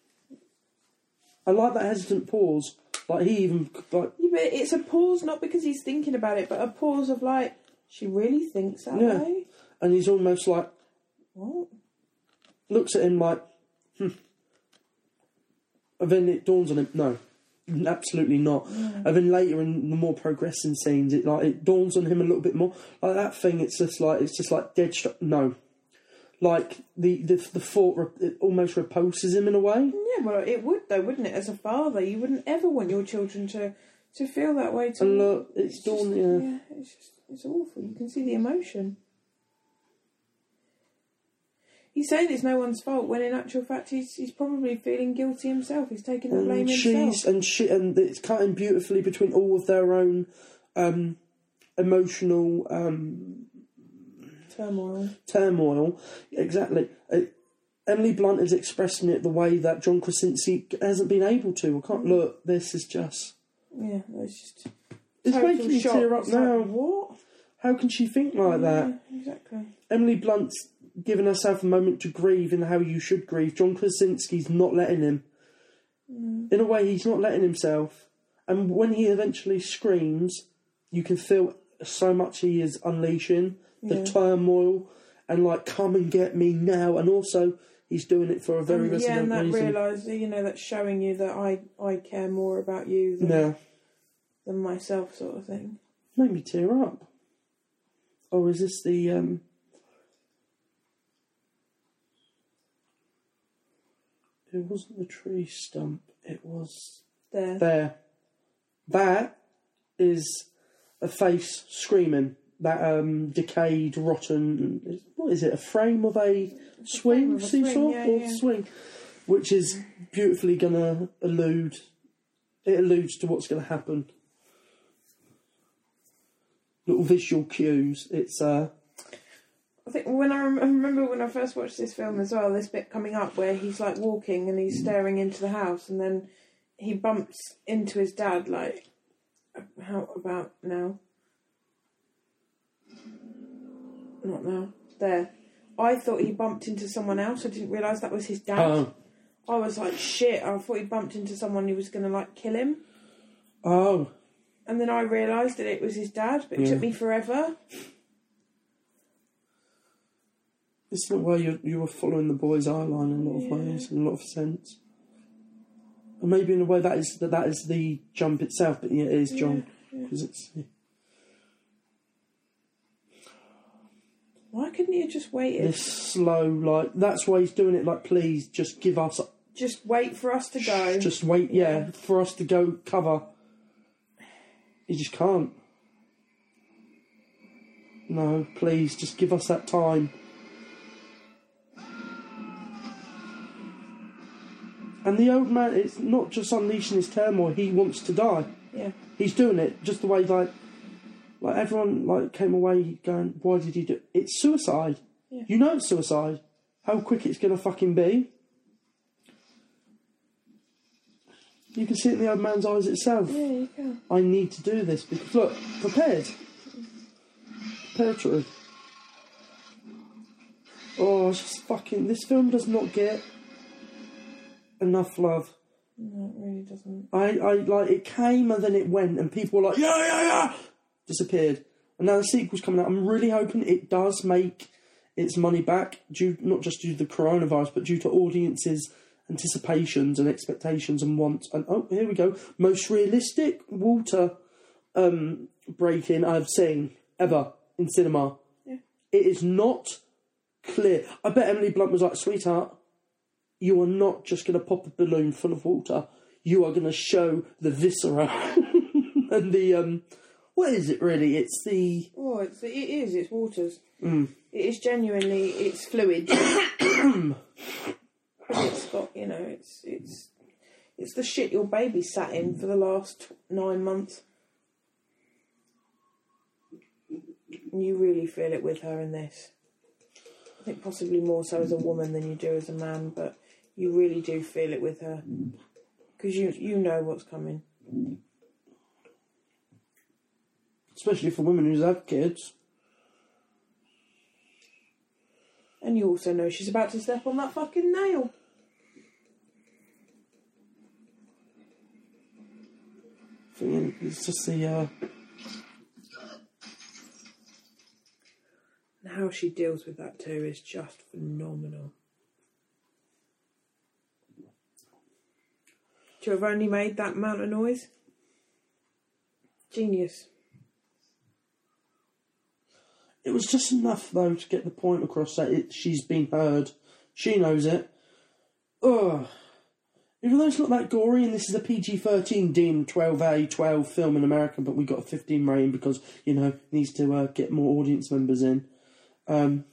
I like that hesitant pause. Like he even like. Yeah, but it's a pause, not because he's thinking about it, but a pause of like, she really thinks that Yeah. way. And he's almost like What? looks at him like, hmm. And then it dawns on him, no, absolutely not. Yeah. And then later in the more progressing scenes, it like it dawns on him a little bit more. Like that thing, it's just like it's just like dead straight. No, like the the the thought it almost repulses him in a way. Yeah, well, it would though, wouldn't it? As a father, you wouldn't ever want your children to to feel that way. To And look, it's, it's dawn. just, Yeah. yeah, it's just it's awful. You can see the emotion. He's saying it's no one's fault when in actual fact he's he's probably feeling guilty himself. He's taking the blame And himself. she's and she and it's cutting beautifully between all of their own um, emotional um, Turmoil. turmoil. Exactly. Uh, Emily Blunt is expressing it the way that John Krasinski hasn't been able to. I can't look. This is just. Yeah, it's just. It's total making me shock. tear up It's now. Like, what? How can she think like that? Yeah, exactly. Emily Blunt's given herself a moment to grieve in how you should grieve. John Krasinski's not letting him. Mm. In a way, he's not letting himself. And when he eventually screams, you can feel so much he is unleashing. The Yeah. turmoil and like, come and get me now. And also, he's doing it for a very Um, yeah, resident and that reason. realise, you know, that's showing you that I, I care more about you than, Yeah. than myself, sort of thing. Made me tear up. Oh, is this the... Um... It wasn't the tree stump. It was... There. There. That is a face screaming. That um, decayed, rotten... What is it? A frame of a swing? of a Seesaw? swing, yeah, or yeah. swing? Which is beautifully going to allude... It alludes to what's going to happen. Little visual cues. It's... uh I think when I, rem- I remember when I first watched this film as well, this bit coming up where he's like walking and he's staring into the house and then he bumps into his dad like, how about now? Not now. There. I thought he bumped into someone else. I didn't realise that was his dad. Oh. I was like, shit, I thought he bumped into someone who was going to like kill him. Oh. And then I realised that it was his dad, but it Yeah. took me forever. It's the way you you were following the boy's eye line in a lot of Yeah. ways, in a lot of sense. And maybe in a way that is that, that is the jump itself, but yeah, it is John. Yeah, Because it's... Why couldn't he have just waited? This slow, like... That's why he's doing it, like, please, just give us... Just wait for us to go. Just wait, yeah, for us to go cover. He just can't. No, please, just give us that time. And the old man, it's not just unleashing his turmoil, he wants to die. Yeah. He's doing it just the way, like, like everyone like came away going, why did he do it? It's suicide. Yeah. You know it's suicide. How quick it's going to fucking be. You can see it in the old man's eyes itself. Yeah, you can. I need to do this because, look, prepared. Preparatory. Oh, it's just fucking... This film does not get enough love. No, it really doesn't. I, I like it came and then it went and people were like, yeah, yeah, yeah, disappeared. And now the sequel's coming out. I'm really hoping it does make its money back, due not just due to the coronavirus, but due to audiences anticipations and expectations and wants. And oh, here we go. Most realistic water um, break-in I've seen ever in cinema. Yeah. It is not clear. I bet Emily Blunt was like, sweetheart, you are not just going to pop a balloon full of water. You are going to show the viscera and the um. What is it really? It's the. Oh, it's, it is. It's waters. Mm. It is genuinely. It's fluid. It's got, you know, it's it's it's the shit your baby sat in for the last nine months. And you really feel it with her in this. I think possibly more so as a woman than you do as a man, but you really do feel it with her because you you know what's coming. Especially for women who have kids. And you also know she's about to step on that fucking nail. Thinking it's just the uh... and how she deals with that too is just phenomenal. To have only made that amount of noise, genius. It was just enough, though, to get the point across that it, she's been heard. She knows it. Ugh. Even though it's not that gory, and this is a P G thirteen deemed twelve A, twelve film in America, but we got a fifteen rating because, you know, it needs to uh, get more audience members in. Um,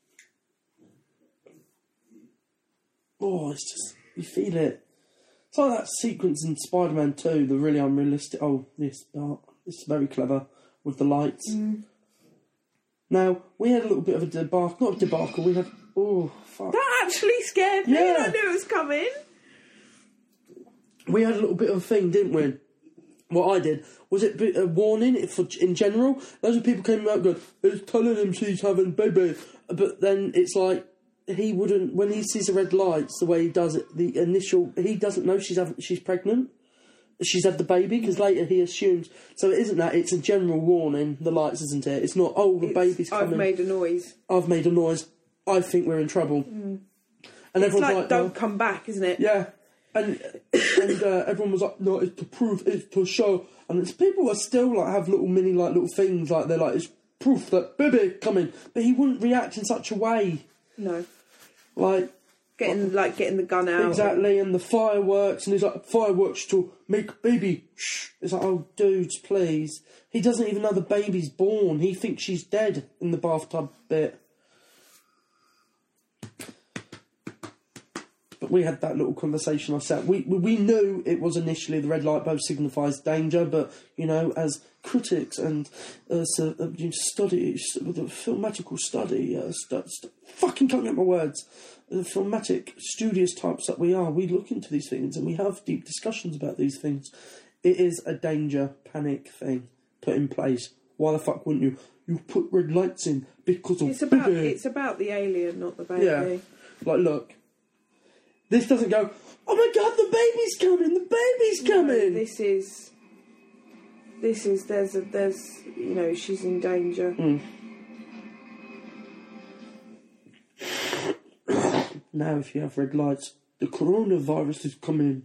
oh, it's just, you feel it. It's like that sequence in Spider-Man two, the really unrealistic... Oh, this, oh, it's very clever with the lights. Mm. Now, we had a little bit of a debacle, not a debacle, we had, oh, fuck. That actually scared me, Yeah. and I knew it was coming. We had a little bit of a thing, didn't we? What I did, was it a warning for in general? Loads of people came out and going, it's telling him she's having a baby. But then it's like, he wouldn't, when he sees the red lights, the way he does it, the initial, he doesn't know she's having, she's pregnant. She's had the baby, because later he assumes. So it isn't that, it's a general warning, the lights, isn't it? It's not, oh, the It's, baby's coming. I've made a noise. I've made a noise. I think we're in trouble. Mm. And It's everyone's like, like, don't no. come back, isn't it? Yeah. And and uh, everyone was like, no, it's to prove, it's to show. And it's people are still like, have little mini, like, little things, like, they're like, it's proof that baby coming. But he wouldn't react in such a way. No. Like... Getting, like, getting the gun out. Exactly, and the fireworks, and he's like, fireworks to make baby, shh. It's like, oh, dudes, please. He doesn't even know the baby's born. He thinks she's dead in the bathtub bit. But we had that little conversation ourselves. We, we we knew it was initially the red light bulb signifies danger, but, you know, as critics and uh, so, uh, you study, with a filmatical study, uh, stu- stu- fucking can't get my words, the filmatic, studious types that we are, we look into these things and we have deep discussions about these things. It is a danger, panic thing put in place. Why the fuck wouldn't you? You put red lights in because of It's about, baby. it's about the alien, not the baby. Yeah. Like, look. This doesn't go, oh my god, the baby's coming, the baby's coming. No, this is, this is, there's a, there's, you know, she's in danger. Mm. Now, if you have red lights, the coronavirus is coming.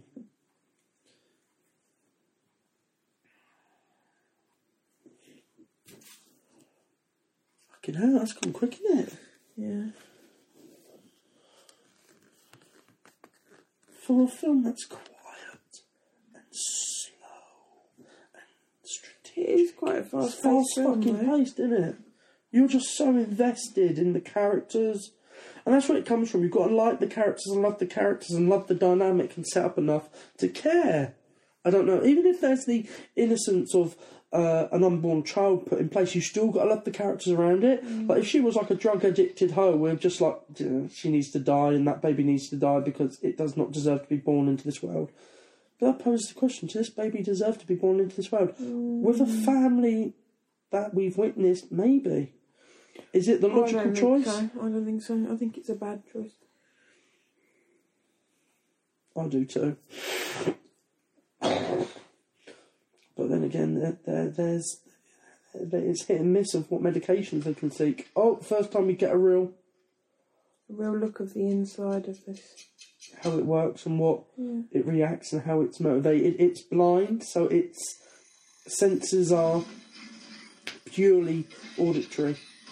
Fucking hell, that's gone quick, isn't it? Yeah. For a film that's quiet and slow and strategic. It is quite a fast It's fast film, fucking though. paced, isn't it? You're just so invested in the characters. And that's where it comes from. You've got to like the characters and love the characters and love the dynamic and set up enough to care. I don't know. Even if there's the innocence of uh, an unborn child put in place, you still got to love the characters around it. Mm. Like if she was like a drug addicted hoe, we're just like, she needs to die and that baby needs to die because it does not deserve to be born into this world. But that poses the question, does this baby deserve to be born into this world? Mm. With a family that we've witnessed, maybe. Is it the logical I don't choice? Think so. I don't think so. I think it's a bad choice. I do too. But then again, there, there, there's it's hit and miss of what medications they can seek. Oh, first time we get a real... A real look of the inside of this. how it works and what Yeah. it reacts and how it's motivated. It's blind, so its senses are purely auditory.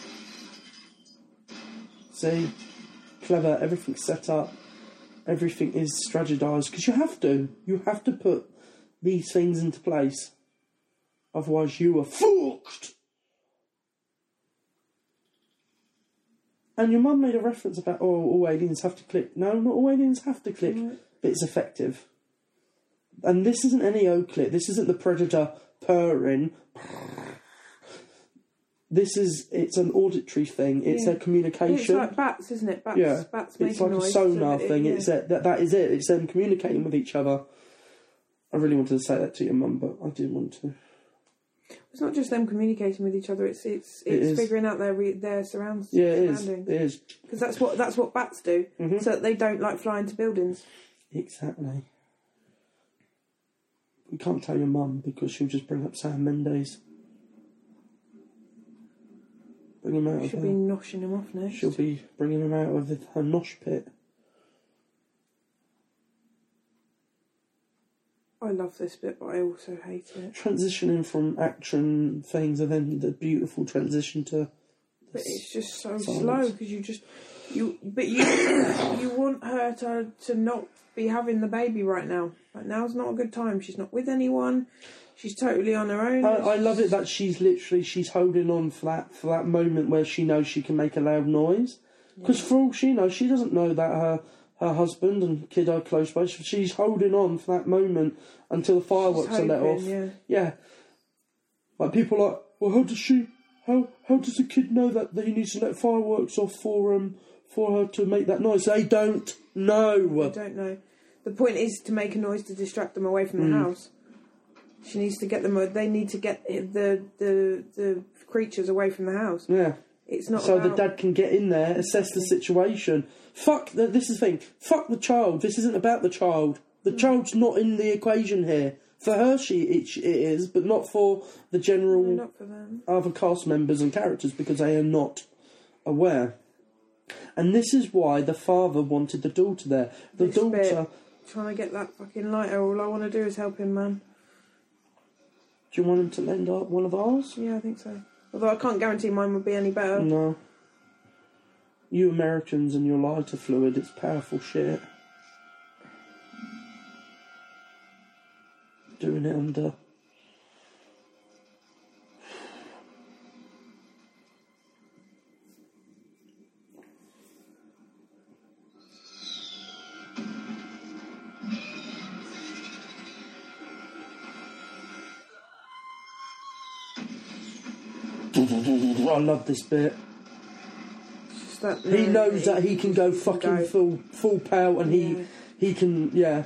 See? Clever, everything's set up, everything is strategized, because you have to. You have to put these things into place. Otherwise you are fucked. And your mum made a reference about, oh, all aliens have to click. No, not all aliens have to click, Right. but it's effective. And this isn't any O click. This isn't the Predator purring. This is, it's an auditory thing. It's Yeah. a communication. It's like bats, isn't it? Bats, yeah, bats making it's like noise. a sonar so that thing. It, yeah. It's a, that, that is it. It's them communicating with each other. I really wanted to say that to your mum, but I didn't want to. It's not just them communicating with each other. It's it's It it's is. figuring out their re- their surrounds. Yeah, it is. surroundings. It is. Because that's what that's what bats do, Mhm. so that they don't like fly into buildings. Exactly. We can't tell your mum because she'll just bring up Sam Mendes. Bring him out of She'll her. be noshing him off next. She'll be bringing him out of her nosh pit. I love this bit, but I also hate it. Transitioning from action things and then the beautiful transition to. But it's just so Silence. slow because you just you. But you you want her to to not be having the baby right now. Like now's not a good time. She's not with anyone. She's totally on her own. I, I love it that she's literally she's holding on for that for that moment where she knows she can make a loud noise. Because for all she knows, she doesn't know that her her husband and kid are close by. She's holding on for that moment until the fireworks She's are let hoping, off. yeah. Yeah. Like people are like, well, how does she? How how does the kid know that, that he needs to let fireworks off for um for her to make that noise? They don't know. I don't know. The point is to make a noise to distract them away from the Mm. house. She needs to get them. They need to get the the the creatures away from the house. Yeah. It's not So about, the dad can get in there, assess the situation. Fuck, the, this is the thing. Fuck the child. This isn't about the child. The Mm. child's not in the equation here. For her, she it, it is, but not for the general No, not for them. other cast members and characters because they are not aware. And this is why the father wanted the daughter there. The This daughter. bit, trying to get that fucking lighter. All I want to do is help him, man. Do you want him to lend up one of ours? Yeah, I think so. Although I can't guarantee mine will be any better. No. You Americans and your lighter fluid, it's powerful shit. Doing it under. I love this bit. It's just that, He no, knows that he can go fucking go. full full pelt, and he Yeah. he can yeah.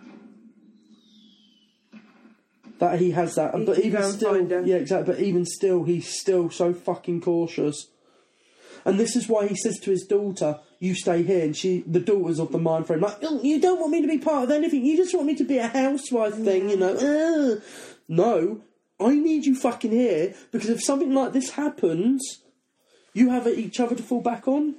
That he has that, He but can even go and still, find her. yeah, exactly. But even still, he's still so fucking cautious. And this is why he says to his daughter, "You stay here." And she, the daughter's of the mind frame, like, "Oh, you don't want me to be part of anything. You just want me to be a housewife thing, you know." Ugh. No, I need you fucking here because if something like this happens, you have each other to fall back on.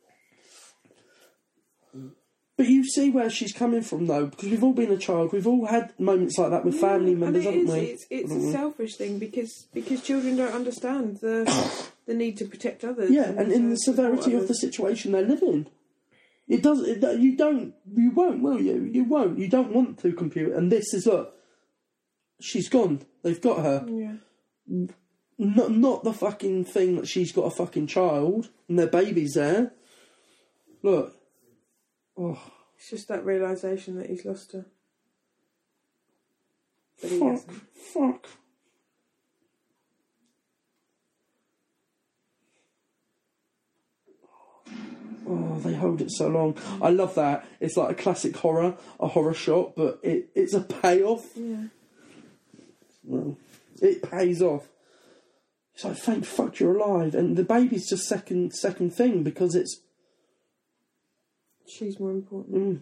But you see where she's coming from, though, because we've all been a child. We've all had moments like that with family Yeah, members, and it haven't is, we? It's, it's Haven't a we? selfish thing because because children don't understand the the need to protect others. Yeah, and in to the support severity of the others. situation they live in. It does. It, you don't. You won't, will you? You won't. You don't want to compute. And this is look. She's gone. They've got her. Yeah. Not not the fucking thing that she's got a fucking child and their baby's there. Look. Oh, It's just that realisation that he's lost her. But he fuck, hasn't. fuck. Oh, they hold it so long. I love that. It's like a classic horror, a horror shot, but it, it's a payoff. Yeah. Well, it pays off. It's like, thank fuck you're alive. And the baby's just second second thing because it's... She's more important. Mm.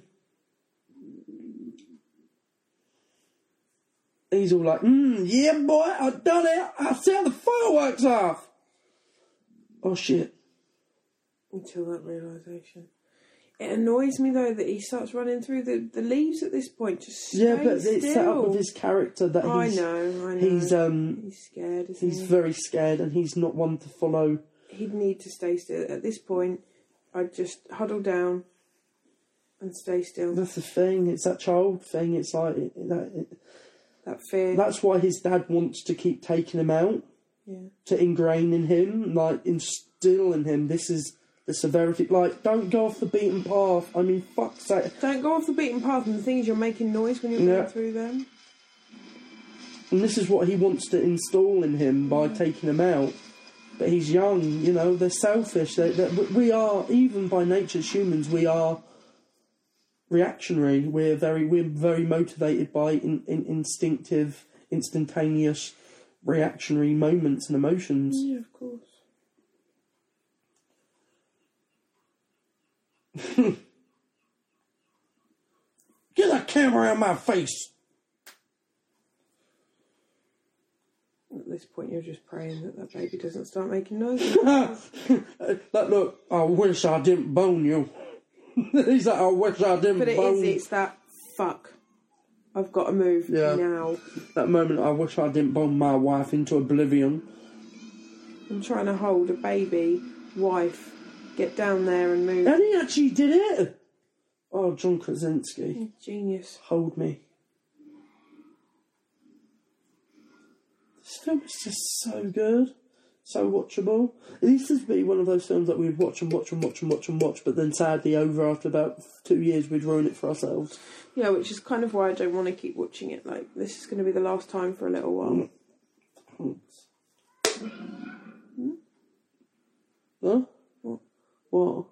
He's all like, mm, yeah, boy, I've done it. I set the fireworks off. Oh, shit. Until that realisation. It annoys me though that he starts running through the, the leaves at this point. Just stay Yeah, but still. it's set up with his character that I he's know, I know. he's um he's scared. Isn't he's he? very scared, and he's not one to follow. He'd need to stay still at this point. I'd just huddle down and stay still. That's the thing. It's that child thing. It's like it, that. It, That fear. that's why his dad wants to keep taking him out Yeah. to ingrain in him, like instill in him. This is the severity. Like, don't go off the beaten path. I mean, fuck's sake. Don't go off the beaten path, and the thing is, you're making noise when you're Yeah. going through them. And this is what he wants to install in him by taking him out. But he's young, you know, they're selfish. They, they, we are, even by nature as humans, we are reactionary. We're very we're very motivated by in, in, instinctive, instantaneous, reactionary moments and emotions. Yeah, of course. Get that camera out of my face! At this point, you're just praying that that baby doesn't start making noises. That look, I wish I didn't bone you. He's like, I wish I didn't But it bone is, it's that, fuck, I've got to move Yeah. now. That moment, I wish I didn't bone my wife into oblivion. I'm trying to hold a baby, wife, get down there and move. And he actually did it! Oh, John Krasinski. Genius. Hold me. This film is just so good. So watchable. It used to be one of those films that we'd watch and watch and watch and watch and watch, but then sadly over after about two years we'd ruin it for ourselves. Yeah, which is kind of why I don't want to keep watching it. Like, this is going to be the last time for a little while. Mm. Hmm? Huh? What? What?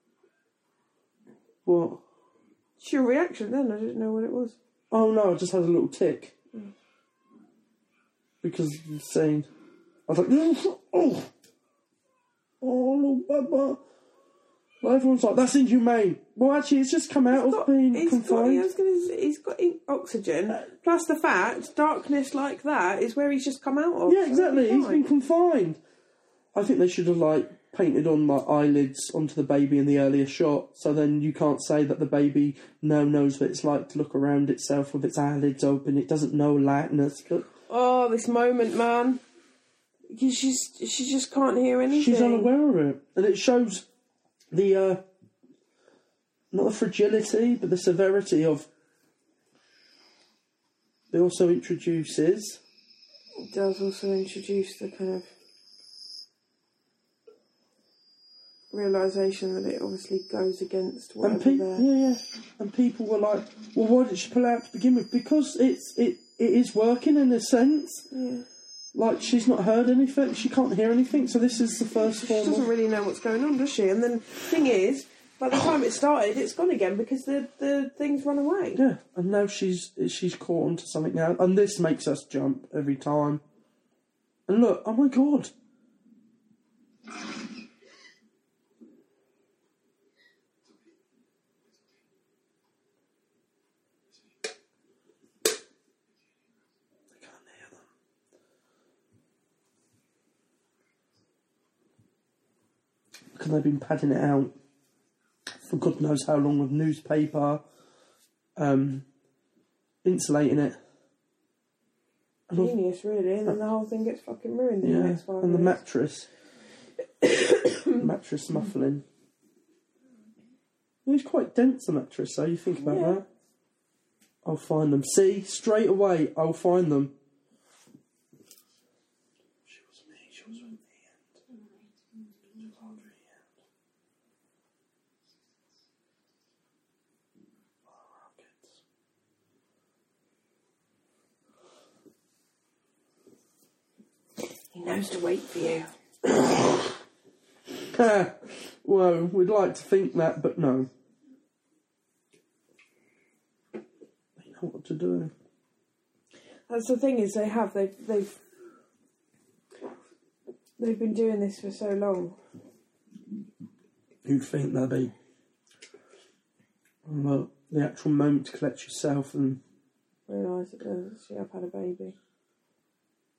What? It's your reaction then, I didn't know what it was. Oh no, I just had a little tick. Mm. Because of the scene. I was like, oh, oh, oh, Baba. Well, everyone's like, that's inhumane. Well, actually, it's just come out He's of got- being he's got, confined. I was gonna say, he's got in- oxygen, plus the fact, darkness like that is where he's just come out of. Yeah, exactly. So He's been confined. I think they should have like painted on like eyelids onto the baby in the earlier shot, so then you can't say that the baby now knows what it's like to look around itself with its eyelids open. It doesn't know lightness. But Oh, this moment, man. Because she's she just can't hear anything. she's unaware of it, and it shows the uh, not the fragility, but the severity of. It also introduces. It does also introduce the kind of realisation that it obviously goes against whatever And people, they're... yeah, yeah, and people were like, "Well, why did she pull out to begin with?" Because it's it it is working in a sense. Yeah. Like she's not heard anything, she can't hear anything. So this is the first She form. doesn't Of, really know what's going on, does she? And then the thing is, by the time it started, it's gone again because the, the thing's run away. yeah, and now she's she's caught onto something now, and this makes us jump every time. And look, oh my god. Because they've been padding it out for God knows how long with newspaper, um, insulating it. And all- Genius, really. And then the whole thing gets fucking ruined in the yeah, next five and the minutes. mattress, mattress muffling. It's quite dense, the mattress, so you think about Yeah. that. I'll find them. See, straight away, I'll find them. She was me, she was with me. He knows to wait for you. Well, we'd like to think that, but no. They know what to do. That's the thing is they have they've they've they've been doing this for so long. You'd think that'd be well, the actual moment to collect yourself and Realise that uh, she have had a baby.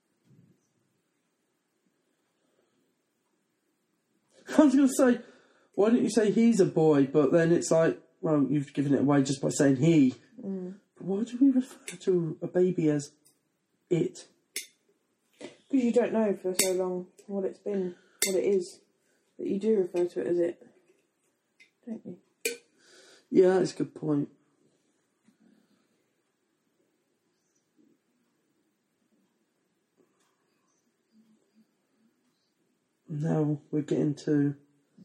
I was going to say, why didn't you say he's a boy? But then it's like, well, you've given it away just by saying he. Mm. But why do we refer to a baby as it? Because you don't know for so long what it's been, what it is, that you do refer to it as it, don't you? Yeah, that's a good point. Now we're getting to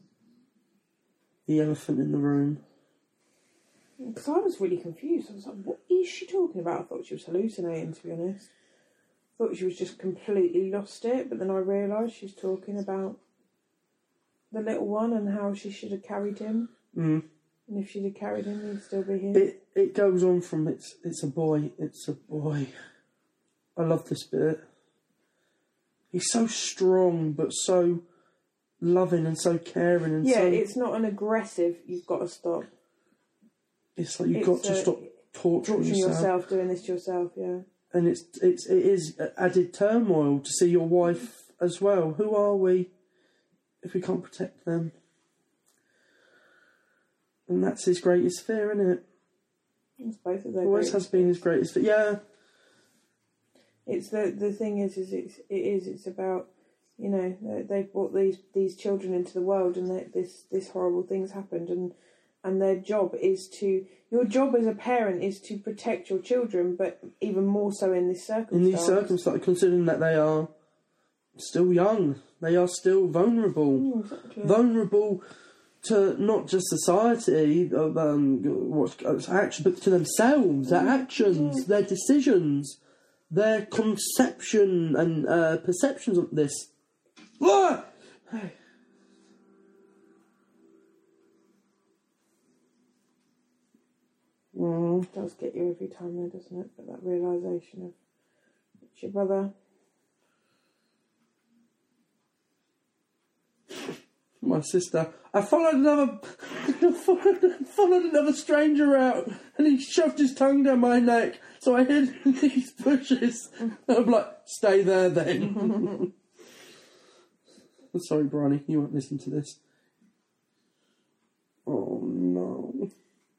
the elephant in the room. Because I was really confused. I was like, what is she talking about? I thought she was hallucinating, to be honest. I thought she was just completely lost it, but then I realised she's talking about the little one and how she should have carried him. Mm. And if she'd have carried him, he'd still be here. It it goes on from it's it's a boy, it's a boy. I love this bit. He's so strong, but so loving and so caring and yeah, so. it's not an aggressive. You've got to stop. It's like you've It's, got to uh, stop torturing, Torturing yourself. yourself, doing this to yourself. Yeah. And it's it's it is added turmoil to see your wife as well. Who are we if we can't protect them? And that's his greatest fear, isn't it? It's both of their. Always has been his greatest fear. Yeah. It's the the thing is is it's it is it's about, you know, they- they've brought these these children into the world and they, this this horrible things happened and and their job is to your job as a parent is to protect your children, but even more so in this circumstance. In these circumstances, considering that they are still young, they are still vulnerable, Mm, exactly. vulnerable to not just society, uh, um, what's action, but to themselves, their actions, their decisions, their conception and uh, perceptions of this. Ah! Hey. Mm. It does get you every time though, doesn't it? But that realisation of it's your brother. My sister. I followed another, I followed, followed another stranger out, and he shoved his tongue down my neck. So I hid in these bushes. I'm like, stay there then. I'm sorry, Bronny, you won't listen to this. Oh no.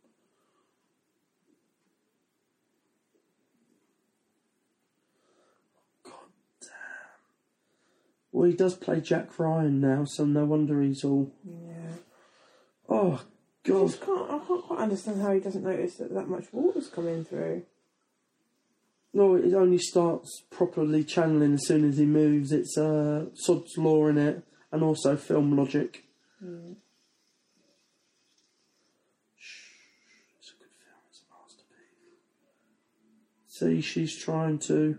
Well, he does play Jack Ryan now, so no wonder he's all. Yeah. Oh I God! just can't. I can't quite understand how he doesn't notice that that much water's coming through. No, it only starts properly channeling as soon as he moves. It's uh, Sod's Law in it, and also film logic. Mm. It's a good film. It's a masterpiece. See, she's trying to.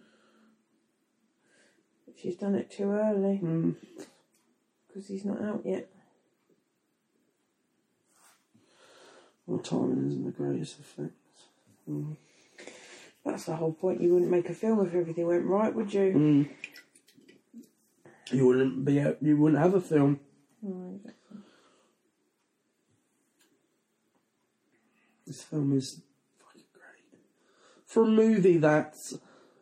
She's done it too early Mm, because he's not out yet. well, timing isn't the greatest of things. Mm. That's the whole point. You wouldn't make a film if everything went right, would you? Mm. You wouldn't be. A, you wouldn't have a film. Oh, exactly. This film is fucking great for a movie that's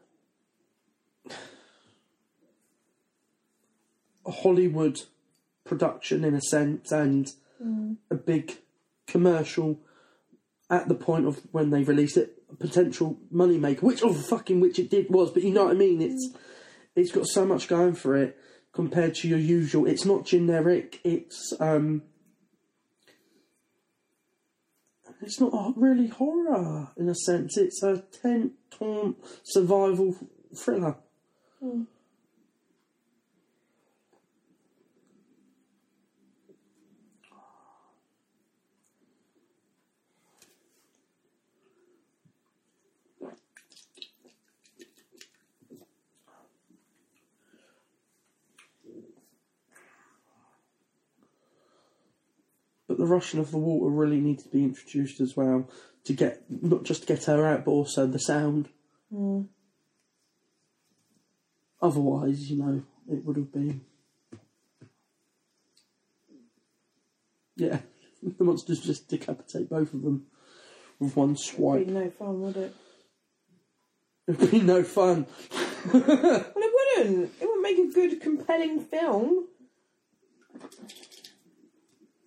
a Hollywood production in a sense and Mm. a big commercial at the point of when they released it, a potential money maker, which oh fucking which it did was, but you know what I mean. It's it's got so much going for it compared to your usual. It's not generic. It's um. It's not really horror in a sense. It's a tent taunt survival thriller. Mm. But the rushing of the water really needs to be introduced as well to get not just to get her out, but also the sound. Mm. Otherwise, you know, it would have been. Yeah, the monsters just decapitate both of them with one swipe. It'd be no fun, would it? It'd be no fun. Well, it wouldn't. It wouldn't make a good, compelling film.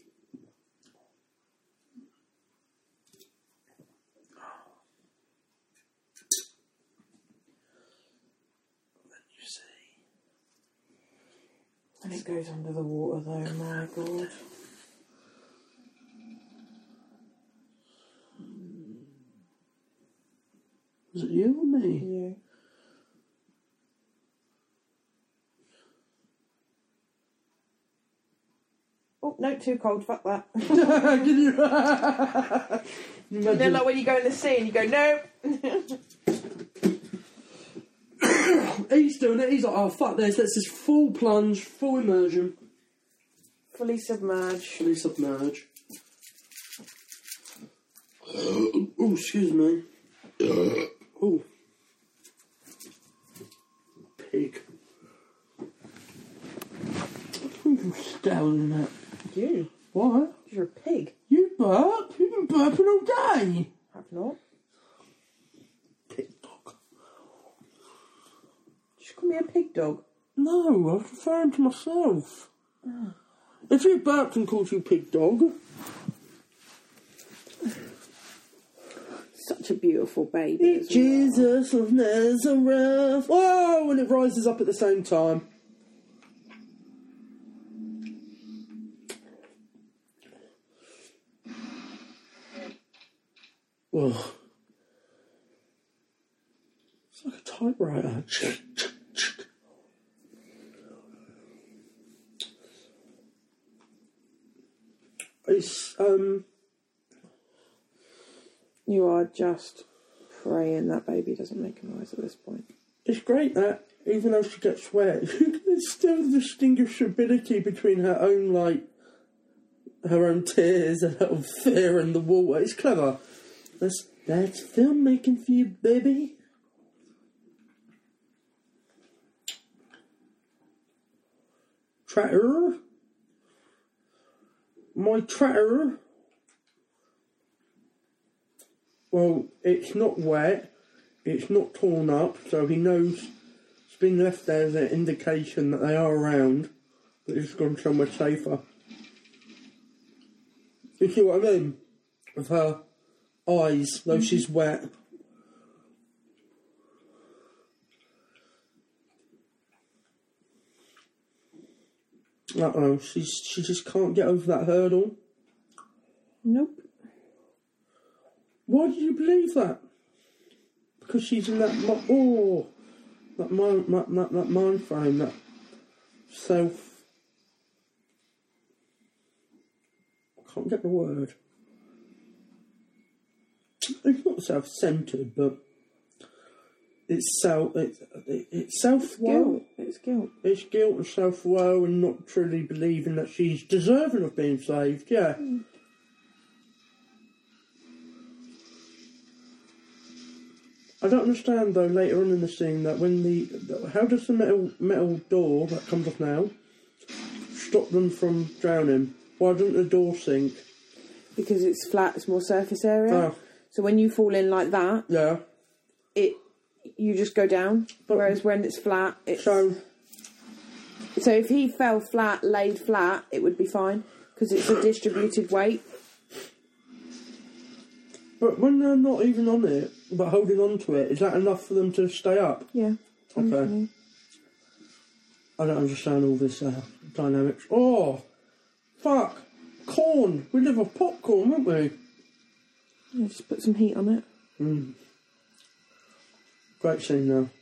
And it goes under the water though, my god. Was it you or me? You. Oh, no, too cold, fuck that. Can you... You know, like when you go in the sea and you go, no. He's doing it, he's like, oh fuck this, let's just full plunge, full immersion. Fully submerged. Fully submerge. Oh, excuse me. Oh. Pig. Who's scowling at? You? What? You're a pig. You burp? You've been burping all day. Have not. Pig dog. Did you call me a pig dog? No, I was referring to myself. Oh. If you burped and called you pig dog... Such a beautiful baby as well. Jesus of Nazareth. Oh, and it rises up at the same time. Oh. It's like a typewriter. It's, um... You are just praying that baby doesn't make a noise at this point. It's great that, even though she gets wet, you can still distinguishability between her own, like, her own tears and her own fear in the water. It's clever. That's, that's filmmaking for you, baby. Tratter. My tratter. Well, it's not wet, it's not torn up, so he knows it's been left there as an indication that they are around, but it's gone somewhere safer. You see what I mean? With her eyes, though mm-hmm. she's wet. Uh-oh, she's, she just can't get over that hurdle. Nope. Why do you believe that? Because she's in that, oh, that mind, that, that, that mind frame, that self, I can't get the word. It's not self-centred, but it's self, it's, it's self-woe. Guilt. It's guilt. It's guilt and self-woe and not truly believing that she's deserving of being saved, yeah. Mm. I don't understand though later on in the scene that when the how does the metal metal door that comes off now stop them from drowning? Why doesn't the door sink? Because it's flat, it's more surface area. Oh. So when you fall in like that, yeah, it you just go down. But whereas when it's flat, it's so. So if he fell flat, laid flat, it would be fine because it's a distributed weight. But when they're not even on it, but holding on to it, is that enough for them to stay up? Yeah. Okay. Mm-hmm. I don't understand all this uh, dynamics. Oh, fuck. Corn. We live off popcorn, won't we? Yeah, just put some heat on it. Mm. Great scene now.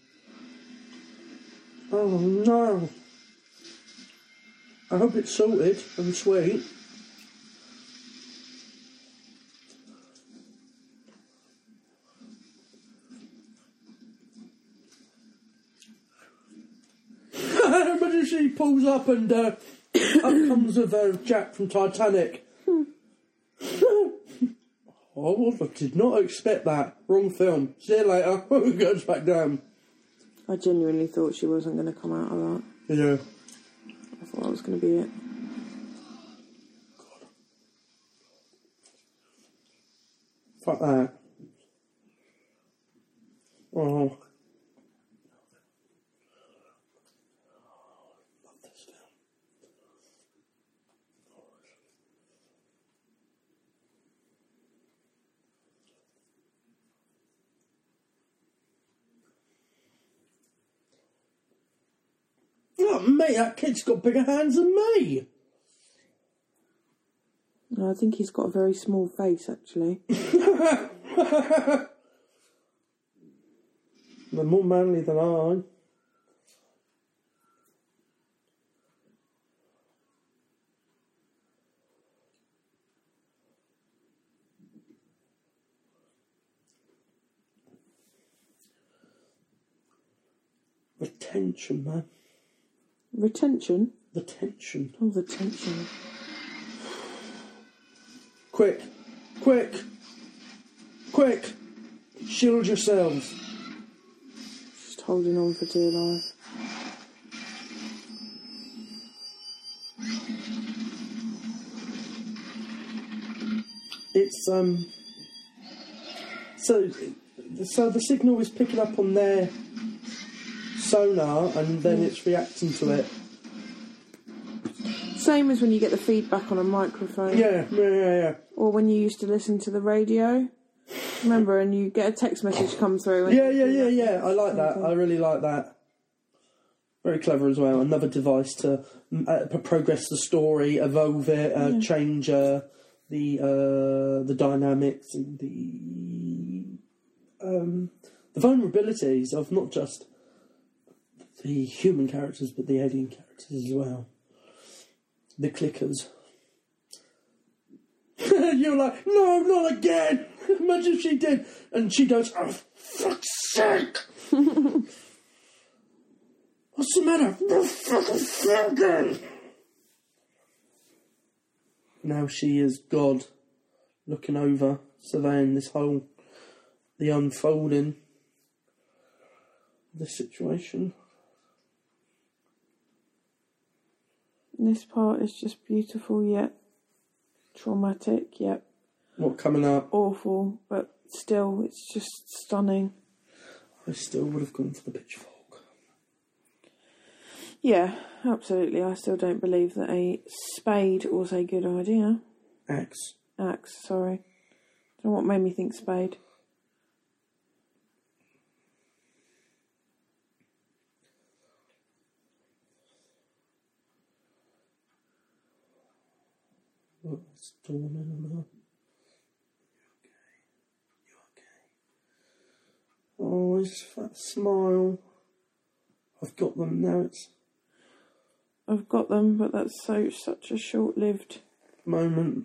Oh, no. I hope it's salted and sweet. Imagine she pulls up and uh, up comes with uh, Jack from Titanic. Oh, I did not expect that. Wrong film. See you later. Goes back down. I genuinely thought she wasn't going to come out of that. Yeah. I thought that was going to be it. God. Fuck that. Oh. Fuck me, that kid's got bigger hands than me. I think he's got a very small face, actually. They're more manly than I. The tension, man. Retention? The tension. Oh, the tension. Quick! Quick! Quick! Shield yourselves. Just holding on for dear life. It's, um... So, so the signal is picking up on their sonar and then it's reacting to it. Same as when you get the feedback on a microphone. Yeah, yeah, yeah, yeah. Or when you used to listen to the radio. Remember, and you get a text message come through. And Yeah, yeah, yeah, yeah. I like that. I really like that. Very clever as well. Another device to uh, progress the story, evolve it, uh, yeah. change uh, the uh, the dynamics and the um, the vulnerabilities of not just the human characters but the alien characters as well. The clickers. You're like, no, not again. Imagine if she did. And she goes, oh, fuck's sake. What's the matter? No fucking fucking. Now she is God, looking over, surveying this whole, the unfolding of the situation. This part is just beautiful yet traumatic yet what coming up? Awful, but still, it's just stunning. I still would have gone for the pitchfork. Yeah, absolutely. I still don't believe that a spade was a good idea. Axe. Axe, sorry. I don't know what made me think spade. What's dawning on her? You okay? You okay? Oh, his fat smile. I've got them now. It's I've got them, but that's so such a short-lived moment.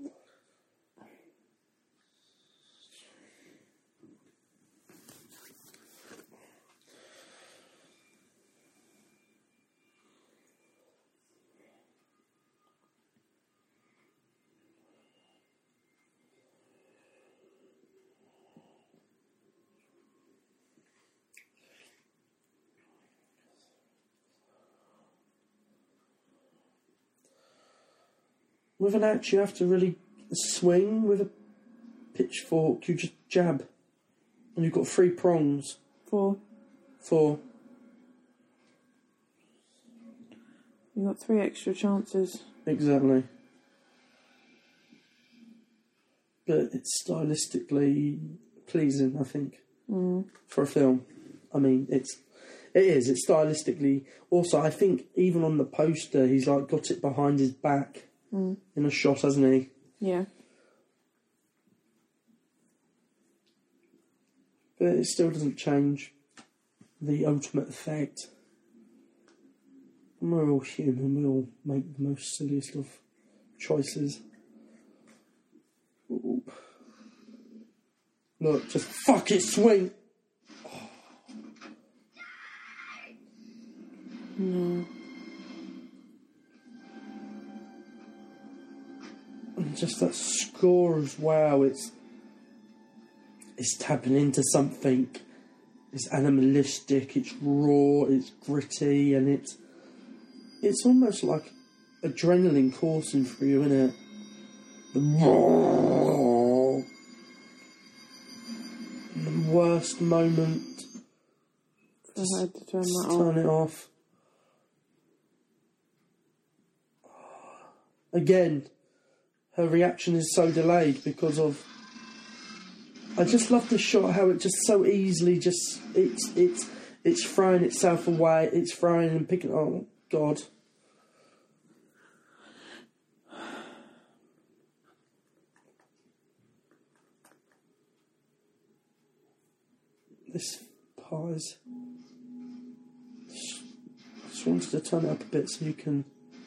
With an axe, you have to really swing. With a pitchfork, you just jab. And you've got three prongs. Four. Four. You've got three extra chances. Exactly. But it's stylistically pleasing, I think, mm. for a film. I mean, it's it is. It's stylistically. Also, I think even on the poster, he's like got it behind his back. Mm. In a shot, hasn't he? Yeah. But it still doesn't change the ultimate effect. And we're all human, we all make the most silliest of choices. Ooh. Look, just fuck it, swing! Oh. No. And just that score as well, it's it's tapping into something. It's animalistic, it's raw, it's gritty, and it's it's almost like adrenaline coursing through you, isn't it? The raw, the worst moment. I had to turn that turn off. it off. Again. Her reaction is so delayed because of. I just love the shot how it just so easily just it's it's it's throwing itself away. It's throwing and picking. Oh, God. This pies. Just wanted to turn it up a bit so you can.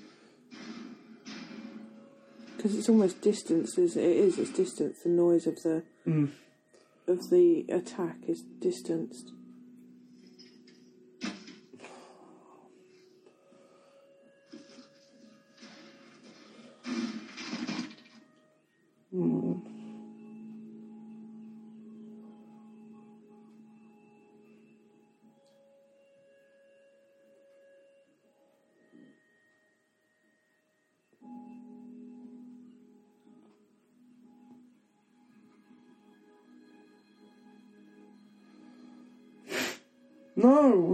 Because it's almost distances. It is. It's distance. The noise of the Mm. of the attack is distanced. Mm. No.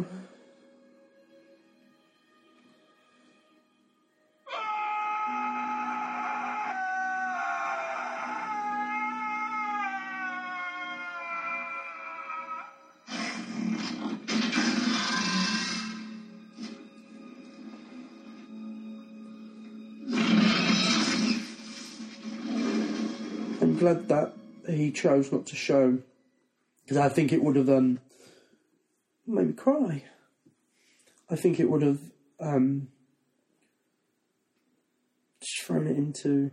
I'm glad that he chose not to show, because I think it would have um, made me cry. I think it would have um, just thrown it into.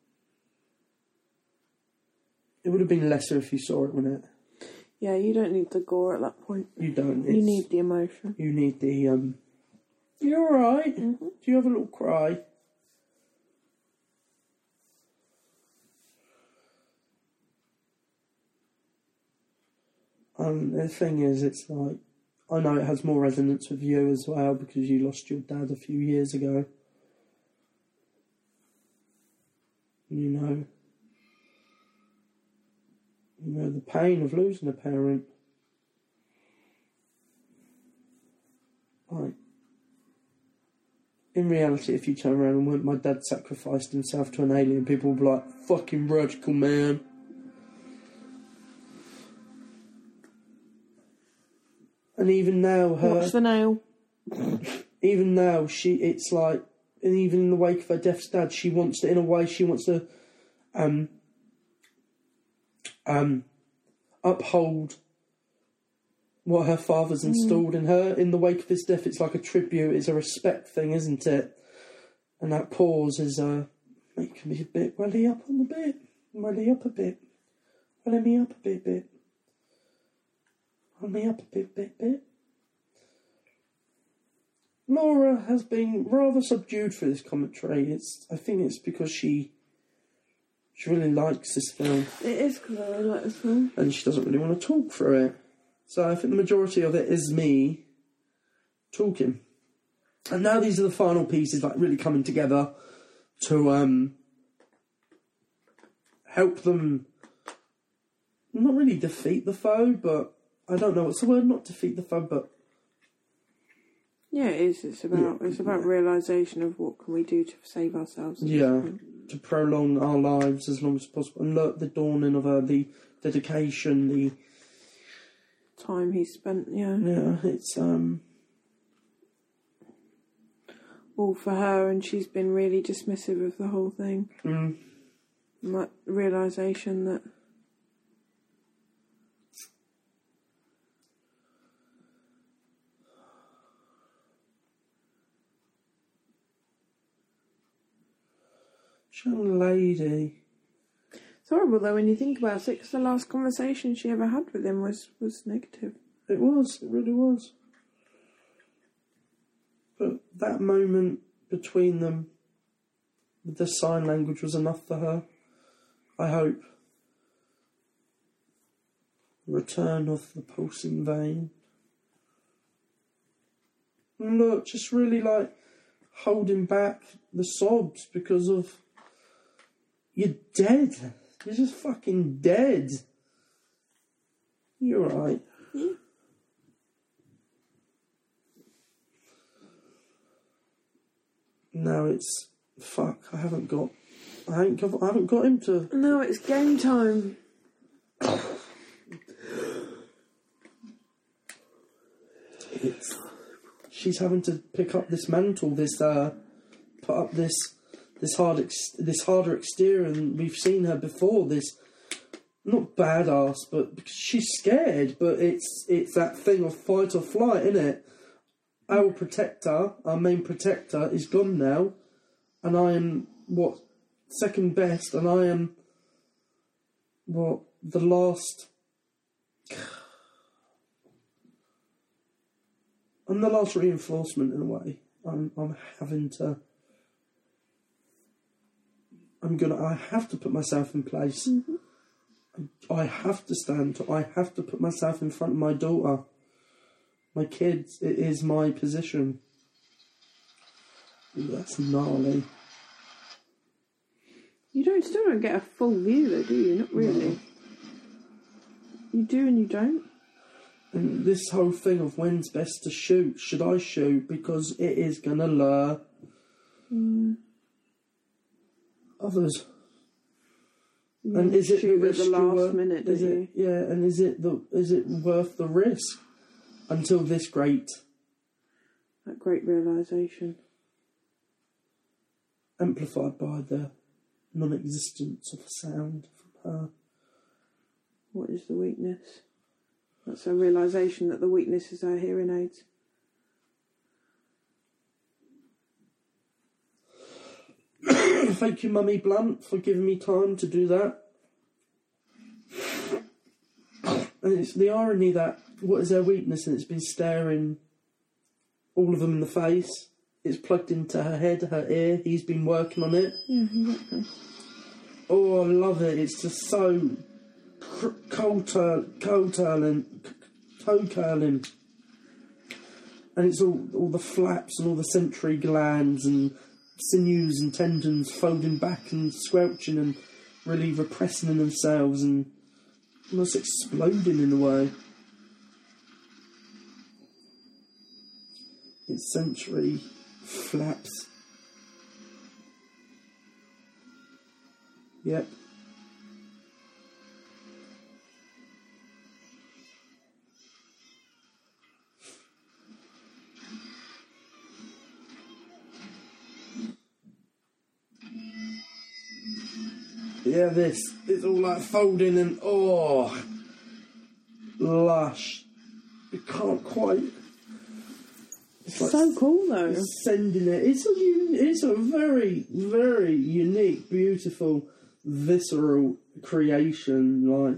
It would have been lesser if you saw it, wouldn't it? Yeah, you don't need the gore at that point. You don't. You It's- need the emotion. You need the. Um, you all right? Mhm. Do you have a little cry? Um, the thing is, it's like, I know it has more resonance with you as well because you lost your dad a few years ago. You know, you know the pain of losing a parent. Like, in reality, if you turn around and went, my dad sacrificed himself to an alien, people would be like, fucking radical, man. And even now, her, Watch the nail. even now, she, it's like, and even in the wake of her death's dad, she wants to, in a way, she wants to, um, um, uphold what her father's installed in her. In the wake of his death, it's like a tribute, it's a respect thing, isn't it? And that pause is, uh, making me a bit welly up on the bit, welly up a bit, welly me up a bit, bit. Me up a bit, bit, bit. Laura has been rather subdued for this commentary. It's, I think it's because she, she really likes this film, It is because I really like this film. and she doesn't really want to talk through it. So I think the majority of it is me talking. And now these are the final pieces, like really coming together to um, help them not really defeat the foe, but I don't know what's the word. Not defeat the foe, but Yeah, it is. It's about Yeah. it's about realisation of what can we do to save ourselves. at this yeah, point. to prolong our lives as long as possible. And look, the dawning of her, the dedication, the Time he spent, yeah. yeah, it's um, All for her, and she's been really dismissive of the whole thing. mm, And that realisation that young lady. it's horrible though when you think about it, because the last conversation she ever had with him was was negative. It was, it really was. But that moment between them with the sign language was enough for her, I hope. Return of the pulsing vein. And look, just really like holding back the sobs because of you're dead. You're just fucking dead. You're right. Yeah. Now it's fuck. I haven't got. I ain't got. I haven't got him to. No, it's game time. It's she's having to pick up this mantle, this uh, put up this this hard ex- this harder exterior, and we've seen her before. This not badass, but because she's scared. But it's it's that thing of fight or flight, isn't it? Our protector, our main protector, is gone now, and I am what second best, and I am what the last. I'm the last reinforcement in a way. I'm I'm having to. I'm gonna. I have to put myself in place. Mm-hmm. I have to stand. I have to put myself in front of my daughter, my kids. It is my position. Ooh, that's gnarly. You don't still don't get a full view though, do you? Not really. No. You do and you don't. And this whole thing of when's best to shoot, should I shoot because it is gonna lure mm. others? You and is it the risk at the last worth, minute? Is it, you? Yeah, and is it the is it worth the risk until this great that great realization, amplified by the non-existence of sound from her? What is the weakness? That's a realisation that the weakness is our hearing aids. Thank you, Mummy Blunt, for giving me time to do that. And it's the irony that what is their weakness, and it's been staring all of them in the face. It's plugged into her head, her ear. He's been working on it. Yeah, exactly. Oh, I love it. It's just so cold turn, cold turning, toe curling, and it's all all the flaps and all the sensory glands and sinews and tendons folding back and squelching and really repressing in themselves and almost exploding in a way. It's sensory flaps. Yep. Yeah, this it's all like folding and oh, lush. You can't quite. It's like so cool though. Sending it. It's a it's a very very unique, beautiful, visceral creation. Like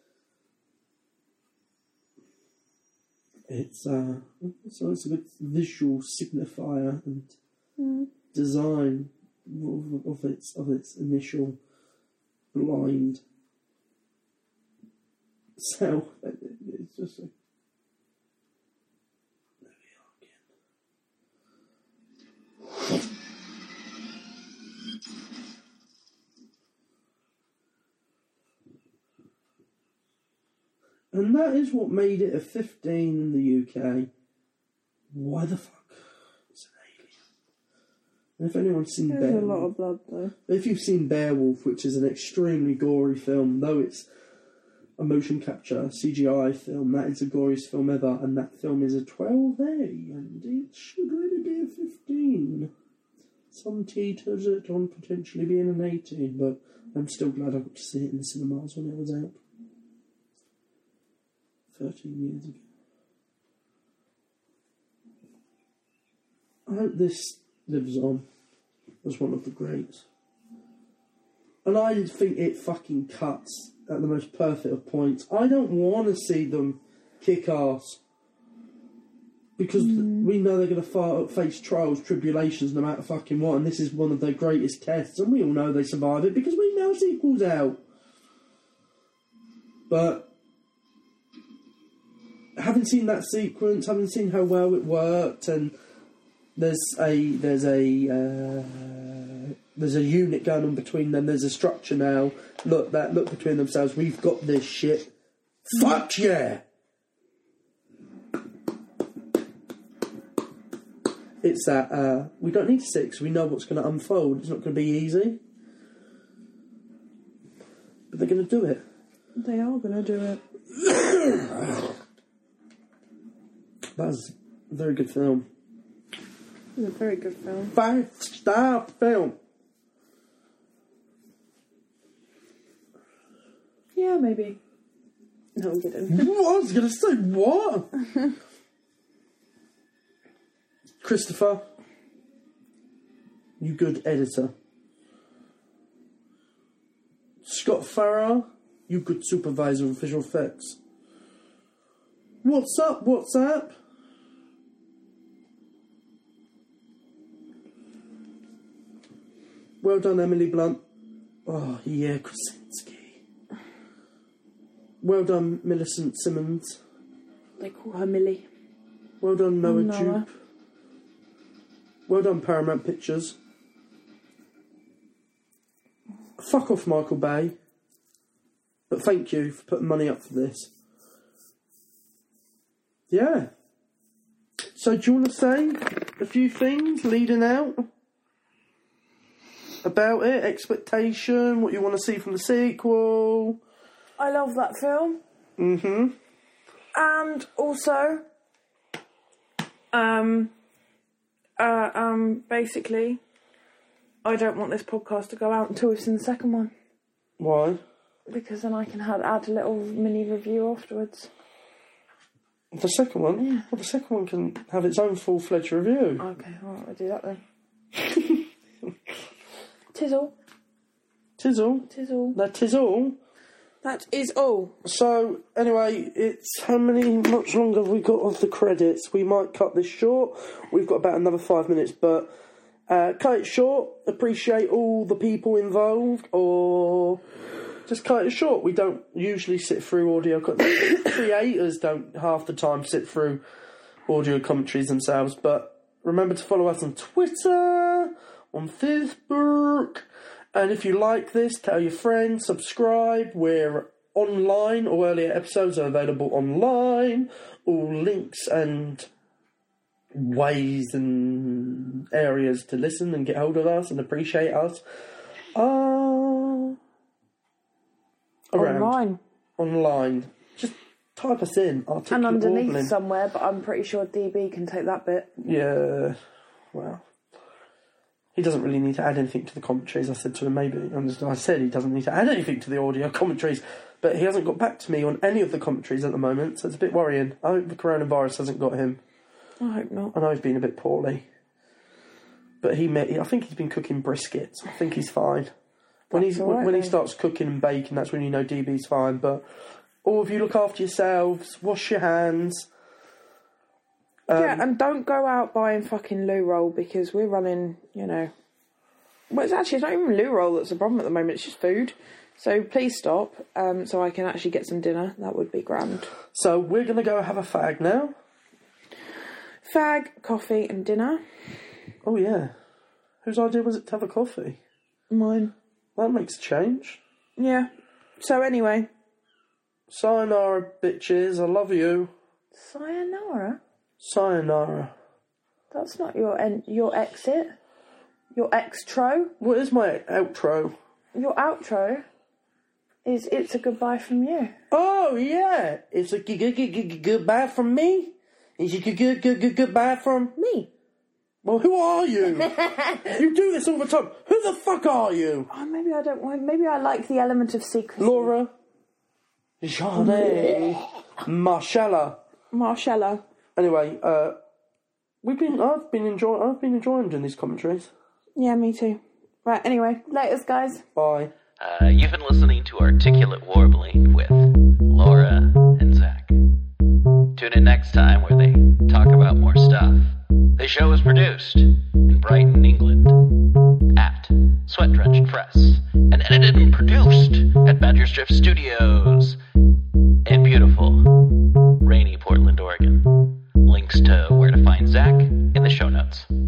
it's uh, so it's a good visual signifier and mm. design of, of its of its initial blind self. It's just a, there we are again. And that is what made it a fifteen in the U K. Why the fuck? It's an alien. And if anyone's seen There's Beowulf, a lot of blood though. If you've seen Beowulf, which is an extremely gory film, though it's a motion capture C G I film, that is the goriest film ever, and that film is a twelve A, and it should really be a fifteen. Some teeters it on potentially being an eighteen, but I'm still glad I got to see it in the cinemas when it was out. thirteen years ago. I hope this lives on as one of the greats. And I think it fucking cuts at the most perfect of points. I don't want to see them kick ass. Because mm. we know they're going to face trials, tribulations, no matter fucking what. And this is one of their greatest tests. And we all know they survive it because we know sequels out. But having seen that sequence, having seen how well it worked, and there's a there's a uh, there's a unit going on between them. There's a structure now. Look that look between themselves. We've got this shit. Fuck yeah! It's that uh, we don't need six. We know what's going to unfold. It's not going to be easy, but they're going to do it. They are going to do it. That's a very good film. It's a very good film. Five star film. Yeah, maybe. No, I'm kidding. What? I was going to say, what? Christopher, you good editor. Scott Farrar, you good supervisor of visual effects. What's up, WhatsApp? Well done, Emily Blunt. Oh, yeah, Krasinski. Well done, Millicent Simmons. They call her Millie. Well done, Noah, Noah. Jupe. Well done, Paramount Pictures. Fuck off, Michael Bay. But thank you for putting money up for this. Yeah. So do you want to say a few things leading out about it? Expectation, what you want to see from the sequel? I love that film. Mm-hmm. And also, um, uh, um, basically, I don't want this podcast to go out until we've seen the second one. Why? Because then I can have, add a little mini review afterwards. The second one? Yeah. Well, the second one can have its own full-fledged review. Okay, alright, I'll do that then. Tizzle. Tizzle? Tizzle. That is all. That is all. So, anyway, it's how many, much longer have we got of the credits? We might cut this short. We've got about another five minutes, but uh, cut it short. Appreciate all the people involved, or just cut it short. We don't usually sit through audio. Co- creators don't half the time sit through audio commentaries themselves, but remember to follow us on Twitter, on Facebook. And if you like this, tell your friends, subscribe. We're online. All earlier episodes are available online. All links and ways and areas to listen and get hold of us and appreciate us are around. Online. Online. Just type us in. Articulate And underneath warbling. somewhere, but I'm pretty sure D B can take that bit. Yeah, well, he doesn't really need to add anything to the commentaries. I said to him, maybe, and I said he doesn't need to add anything to the audio commentaries, but he hasn't got back to me on any of the commentaries at the moment, so it's a bit worrying. I hope the coronavirus hasn't got him. I hope not. I know he's been a bit poorly, but he met, I think he's been cooking briskets. I think he's fine. When That's he's all right when he then. starts cooking and baking, that's when you know D B's fine. But all of you look after yourselves, wash your hands. Um, yeah, and don't go out buying fucking loo roll because we're running, you know. Well, it's actually it's not even loo roll that's the problem at the moment. It's just food. So please stop, um, so I can actually get some dinner. That would be grand. So we're gonna go have a fag now. Fag, coffee, and dinner. Oh yeah, whose idea was it to have a coffee? Mine. That makes a change. Yeah. So anyway, Sayonara, bitches. I love you. sayonara. Sayonara. That's not your en- your exit. Your extro. What is my outro? Your outro is it's a goodbye from you. Oh yeah, it's a g- g- g- g- goodbye from me. It's a g- g- g- g- goodbye from Me. Well, who are you? You do this all the time. Who the fuck are you? Oh, maybe I don't want. Maybe I like the element of secrecy. Laura. Jardin. Marcella. Marcella. Anyway, uh, we've been. I've been enjoying. I've been enjoying doing these commentaries. Yeah, me too. Right. Anyway, laters, guys. Bye. Uh, you've been listening to Articulate Warbling with Laura and Zach. Tune in next time where they talk about more stuff. The show is produced in Brighton, England at Sweat Drenched Press and edited and produced at Badger Strip Studios in beautiful, rainy Portland, Oregon. Links to where to find Zach in the show notes.